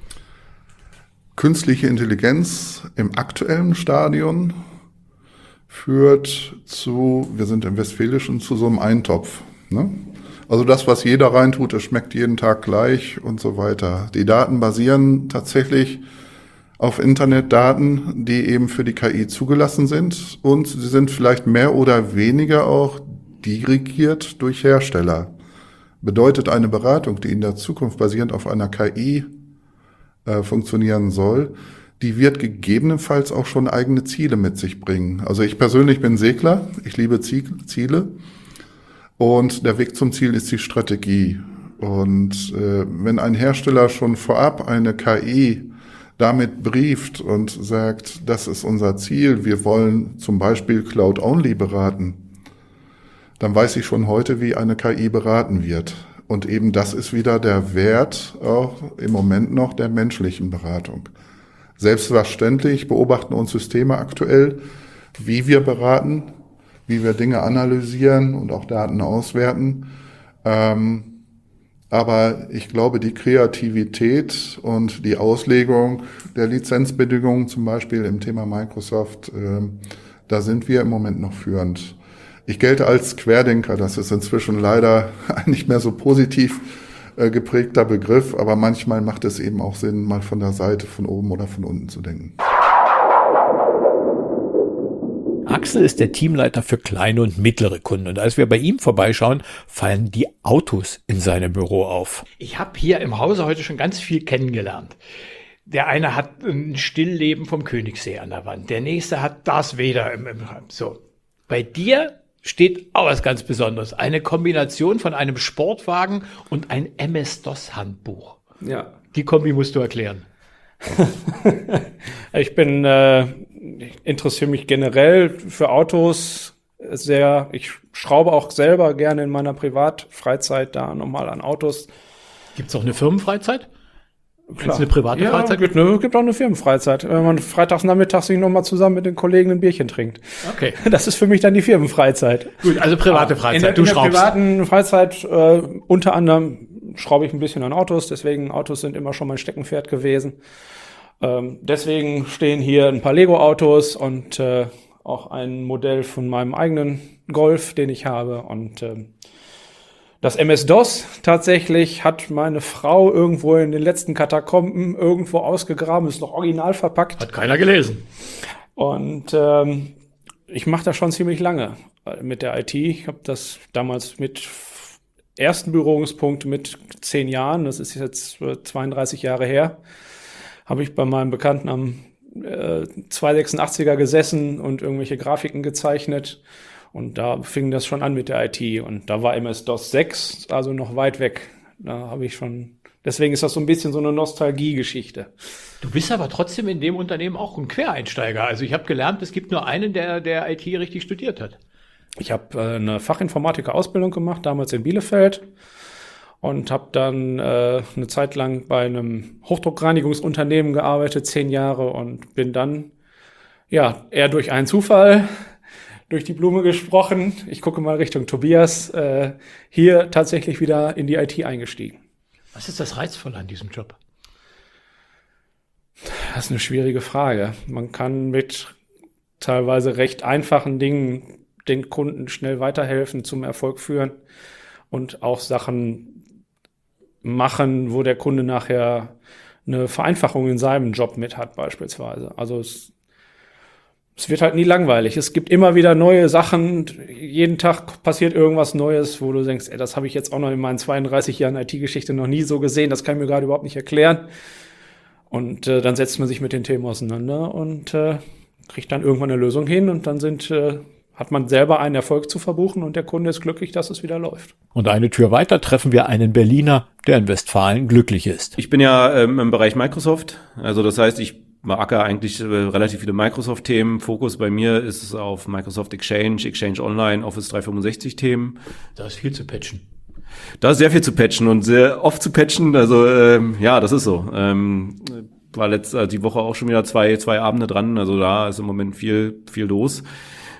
Künstliche Intelligenz im aktuellen Stadion führt zu, wir sind im Westfälischen, zu so einem Eintopf. Ne? Also das, was jeder reintut, das schmeckt jeden Tag gleich und so weiter. Die Daten basieren tatsächlich auf Internetdaten, die eben für die K I zugelassen sind, und sie sind vielleicht mehr oder weniger auch dirigiert durch Hersteller. Bedeutet, eine Beratung, die in der Zukunft basierend auf einer K I äh, funktionieren soll, die wird gegebenenfalls auch schon eigene Ziele mit sich bringen. Also ich persönlich bin Segler, ich liebe Ziele, und der Weg zum Ziel ist die Strategie. Und äh, wenn ein Hersteller schon vorab eine K I damit brieft und sagt, das ist unser Ziel, wir wollen zum Beispiel Cloud-Only beraten, dann weiß ich schon heute, wie eine K I beraten wird. Und eben das ist wieder der Wert auch im Moment noch der menschlichen Beratung. Selbstverständlich beobachten uns Systeme aktuell, wie wir beraten, wie wir Dinge analysieren und auch Daten auswerten. Ähm, aber ich glaube, die Kreativität und die Auslegung der Lizenzbedingungen, zum Beispiel im Thema Microsoft, ähm, da sind wir im Moment noch führend. Ich gelte als Querdenker, das ist inzwischen leider nicht mehr so positiv äh, geprägter Begriff, aber manchmal macht es eben auch Sinn, mal von der Seite, von oben oder von unten zu denken. Axel ist der Teamleiter für kleine und mittlere Kunden, und als wir bei ihm vorbeischauen, fallen die Autos in seinem Büro auf. Ich habe hier im Hause heute schon ganz viel kennengelernt. Der eine hat ein Stillleben vom Königssee an der Wand, der nächste hat Darth Vader im, im so. Bei dir steht auch was ganz Besonderes. Eine Kombination von einem Sportwagen und ein M S-DOS-Handbuch. Ja. Die Kombi musst du erklären. Ich bin, äh, ich interessiere mich generell für Autos sehr. Ich schraube auch selber gerne in meiner Privatfreizeit da nochmal an Autos. Gibt's auch eine Firmenfreizeit? Klar. Gibt's eine private ja, Freizeit? Gibt, ne, gibt auch eine Firmenfreizeit. Wenn man freitags nachmittags sich nochmal zusammen mit den Kollegen ein Bierchen trinkt. Okay. Das ist für mich dann die Firmenfreizeit. Gut, also private Freizeit. In der, du in der schraubst. privaten Freizeit äh, unter anderem schraube ich ein bisschen an Autos. Deswegen Autos sind immer schon mein Steckenpferd gewesen. Ähm, deswegen stehen hier ein paar Lego-Autos und äh, auch ein Modell von meinem eigenen Golf, den ich habe. Und ähm, das M S-DOS tatsächlich hat meine Frau irgendwo in den letzten Katakomben irgendwo ausgegraben, ist noch original verpackt. Hat keiner gelesen. Und ähm, ich mache das schon ziemlich lange mit der I T. Ich habe das damals mit ersten Berührungspunkt mit zehn Jahren, das ist jetzt zweiunddreißig Jahre her, habe ich bei meinem Bekannten am äh, zweihundertsechsundachtziger gesessen und irgendwelche Grafiken gezeichnet. Und da fing das schon an mit der I T. Und da war M S-DOS sechs, also noch weit weg. Da habe ich schon, deswegen ist das so ein bisschen so eine Nostalgie-Geschichte. Du bist aber trotzdem in dem Unternehmen auch ein Quereinsteiger. Also ich habe gelernt, es gibt nur einen, der der I T richtig studiert hat. Ich habe äh, eine Fachinformatiker-Ausbildung gemacht, damals in Bielefeld. Und habe dann äh, eine Zeit lang bei einem Hochdruckreinigungsunternehmen gearbeitet, zehn Jahre. Und bin dann, ja, eher durch einen Zufall durch die Blume gesprochen, ich gucke mal Richtung Tobias, äh, hier tatsächlich wieder in die I T eingestiegen. Was ist das Reizvolle an diesem Job? Das ist eine schwierige Frage. Man kann mit teilweise recht einfachen Dingen den Kunden schnell weiterhelfen, zum Erfolg führen und auch Sachen machen, wo der Kunde nachher eine Vereinfachung in seinem Job mit hat beispielsweise. Also es Es wird halt nie langweilig. Es gibt immer wieder neue Sachen. Jeden Tag passiert irgendwas Neues, wo du denkst, ey, das habe ich jetzt auch noch in meinen zweiunddreißig Jahren I T-Geschichte noch nie so gesehen. Das kann ich mir gerade überhaupt nicht erklären. Und äh, dann setzt man sich mit den Themen auseinander und äh, kriegt dann irgendwann eine Lösung hin. Und dann sind, äh, hat man selber einen Erfolg zu verbuchen und der Kunde ist glücklich, dass es wieder läuft. Und eine Tür weiter treffen wir einen Berliner, der in Westfalen glücklich ist. Ich bin ja ähm, im Bereich Microsoft. Also das heißt, ich beackere eigentlich äh, relativ viele Microsoft-Themen. Fokus bei mir ist es auf Microsoft Exchange, Exchange Online, Office dreihundertfünfundsechzig-Themen. Da ist viel zu patchen. Da ist sehr viel zu patchen und sehr oft zu patchen. Also ähm, ja, das ist so. Ähm, war letzte, die Woche auch schon wieder zwei, zwei Abende dran. Also da ist im Moment viel, viel los.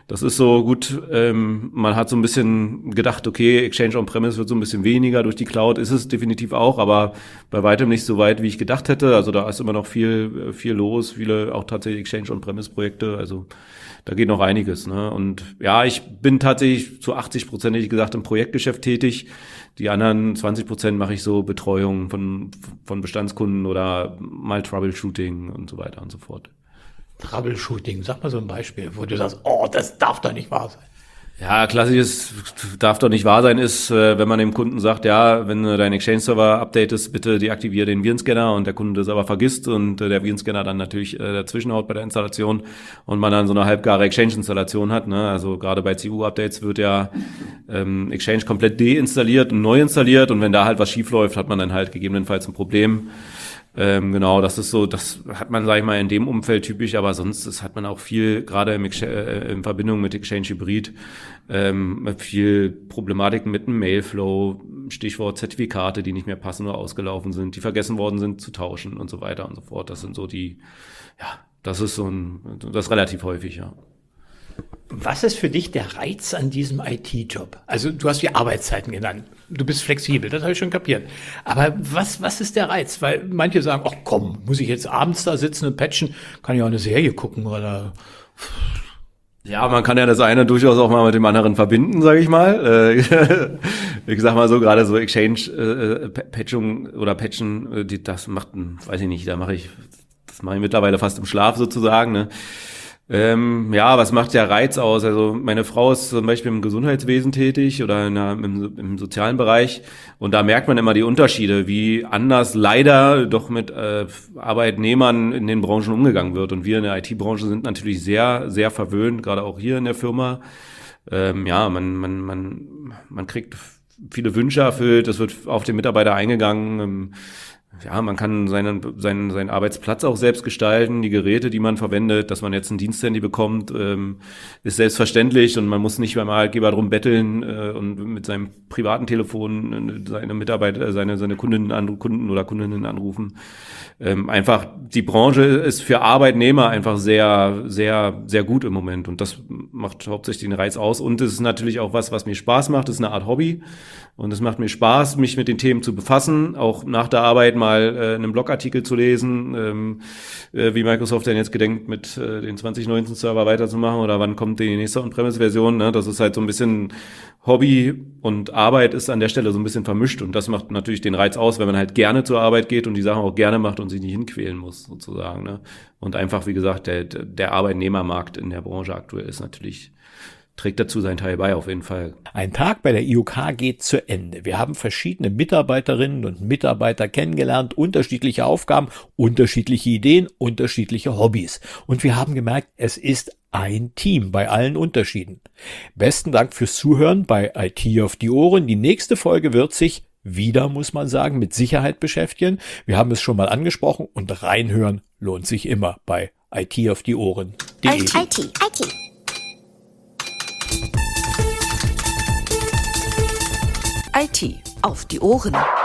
Das ist so gut, ähm, man hat so ein bisschen gedacht, okay, Exchange On-Premise wird so ein bisschen weniger durch die Cloud, ist es definitiv auch, aber bei weitem nicht so weit, wie ich gedacht hätte. Also da ist immer noch viel, viel los, viele auch tatsächlich Exchange On-Premise-Projekte, also da geht noch einiges, ne? Und ja, ich bin tatsächlich zu achtzig Prozent, hätte ich gesagt, im Projektgeschäft tätig. Die anderen zwanzig Prozent mache ich so Betreuung von, von Bestandskunden oder mal Troubleshooting und so weiter und so fort. Troubleshooting, sag mal so ein Beispiel, wo du sagst, oh, das darf doch nicht wahr sein. Ja, klassisches darf doch nicht wahr sein ist, äh, wenn man dem Kunden sagt, ja, wenn du deinen Exchange-Server updatest, bitte deaktiviere den Virenscanner und der Kunde das aber vergisst und äh, der Virenscanner dann natürlich äh, dazwischenhaut bei der Installation und man dann so eine halbgare Exchange-Installation hat, ne? Also gerade bei C U-Updates wird ja ähm, Exchange komplett deinstalliert und neu installiert und wenn da halt was schief läuft, hat man dann halt gegebenenfalls ein Problem. Ähm, genau, das ist so, das hat man, sag ich mal, in dem Umfeld typisch, aber sonst das hat man auch viel, gerade im Exchange, äh, in Verbindung mit Exchange Hybrid, ähm, viel Problematiken mit dem Mailflow, Stichwort Zertifikate, die nicht mehr passen oder ausgelaufen sind, die vergessen worden sind zu tauschen und so weiter und so fort. Das sind so die, ja, das ist so ein, das ist relativ häufig, ja. Was ist für dich der Reiz an diesem I T-Job? Also du hast die Arbeitszeiten genannt. Du bist flexibel, das habe ich schon kapiert. Aber was, was ist der Reiz? Weil manche sagen, ach komm, muss ich jetzt abends da sitzen und patchen? Kann ich auch eine Serie gucken oder... Ja, man kann ja das eine durchaus auch mal mit dem anderen verbinden, sage ich mal. Ich sag mal so, gerade so Exchange-Patchung oder Patchen, das macht, weiß ich nicht, da mache ich, das mache ich mittlerweile fast im Schlaf sozusagen, ne? Ähm, ja, was macht der Reiz aus? Also meine Frau ist zum Beispiel im Gesundheitswesen tätig oder in der, im, im sozialen Bereich und da merkt man immer die Unterschiede, wie anders leider doch mit äh, Arbeitnehmern in den Branchen umgegangen wird. Und wir in der I T-Branche sind natürlich sehr, sehr verwöhnt, gerade auch hier in der Firma. Ähm, ja, man, man, man, man kriegt viele Wünsche erfüllt, es wird auf den Mitarbeiter eingegangen. Ähm, Ja, man kann seinen, seinen, seinen Arbeitsplatz auch selbst gestalten, die Geräte, die man verwendet, dass man jetzt ein Diensthandy bekommt, ähm, ist selbstverständlich und man muss nicht beim Arbeitgeber drum betteln äh, und mit seinem privaten Telefon seine Mitarbeiter, seine, seine Kundinnen, anru- Kunden oder Kundinnen anrufen. Ähm, einfach, die Branche ist für Arbeitnehmer einfach sehr, sehr, sehr gut im Moment und das macht hauptsächlich den Reiz aus und es ist natürlich auch was, was mir Spaß macht, das ist eine Art Hobby und es macht mir Spaß, mich mit den Themen zu befassen, auch nach der Arbeit mal äh, einen Blogartikel zu lesen, ähm, äh, wie Microsoft denn jetzt gedenkt, mit äh, den zwanzig neunzehn Server weiterzumachen oder wann kommt die nächste On-Premise-Version, ne? Das ist halt so ein bisschen Hobby und Arbeit ist an der Stelle so ein bisschen vermischt und das macht natürlich den Reiz aus, wenn man halt gerne zur Arbeit geht und die Sachen auch gerne macht und sich nicht hinquälen muss, sozusagen, ne? Und einfach, wie gesagt, der, der Arbeitnehmermarkt in der Branche aktuell ist natürlich, trägt dazu seinen Teil bei, auf jeden Fall. Ein Tag bei der I O K geht zu Ende. Wir haben verschiedene Mitarbeiterinnen und Mitarbeiter kennengelernt, unterschiedliche Aufgaben, unterschiedliche Ideen, unterschiedliche Hobbys. Und wir haben gemerkt, es ist ein Team bei allen Unterschieden. Besten Dank fürs Zuhören bei I T auf die Ohren. Die nächste Folge wird sich wieder, muss man sagen, mit Sicherheit beschäftigen. Wir haben es schon mal angesprochen und reinhören lohnt sich immer bei I T auf die Ohren. I T, I T, I T. I T auf die Ohren.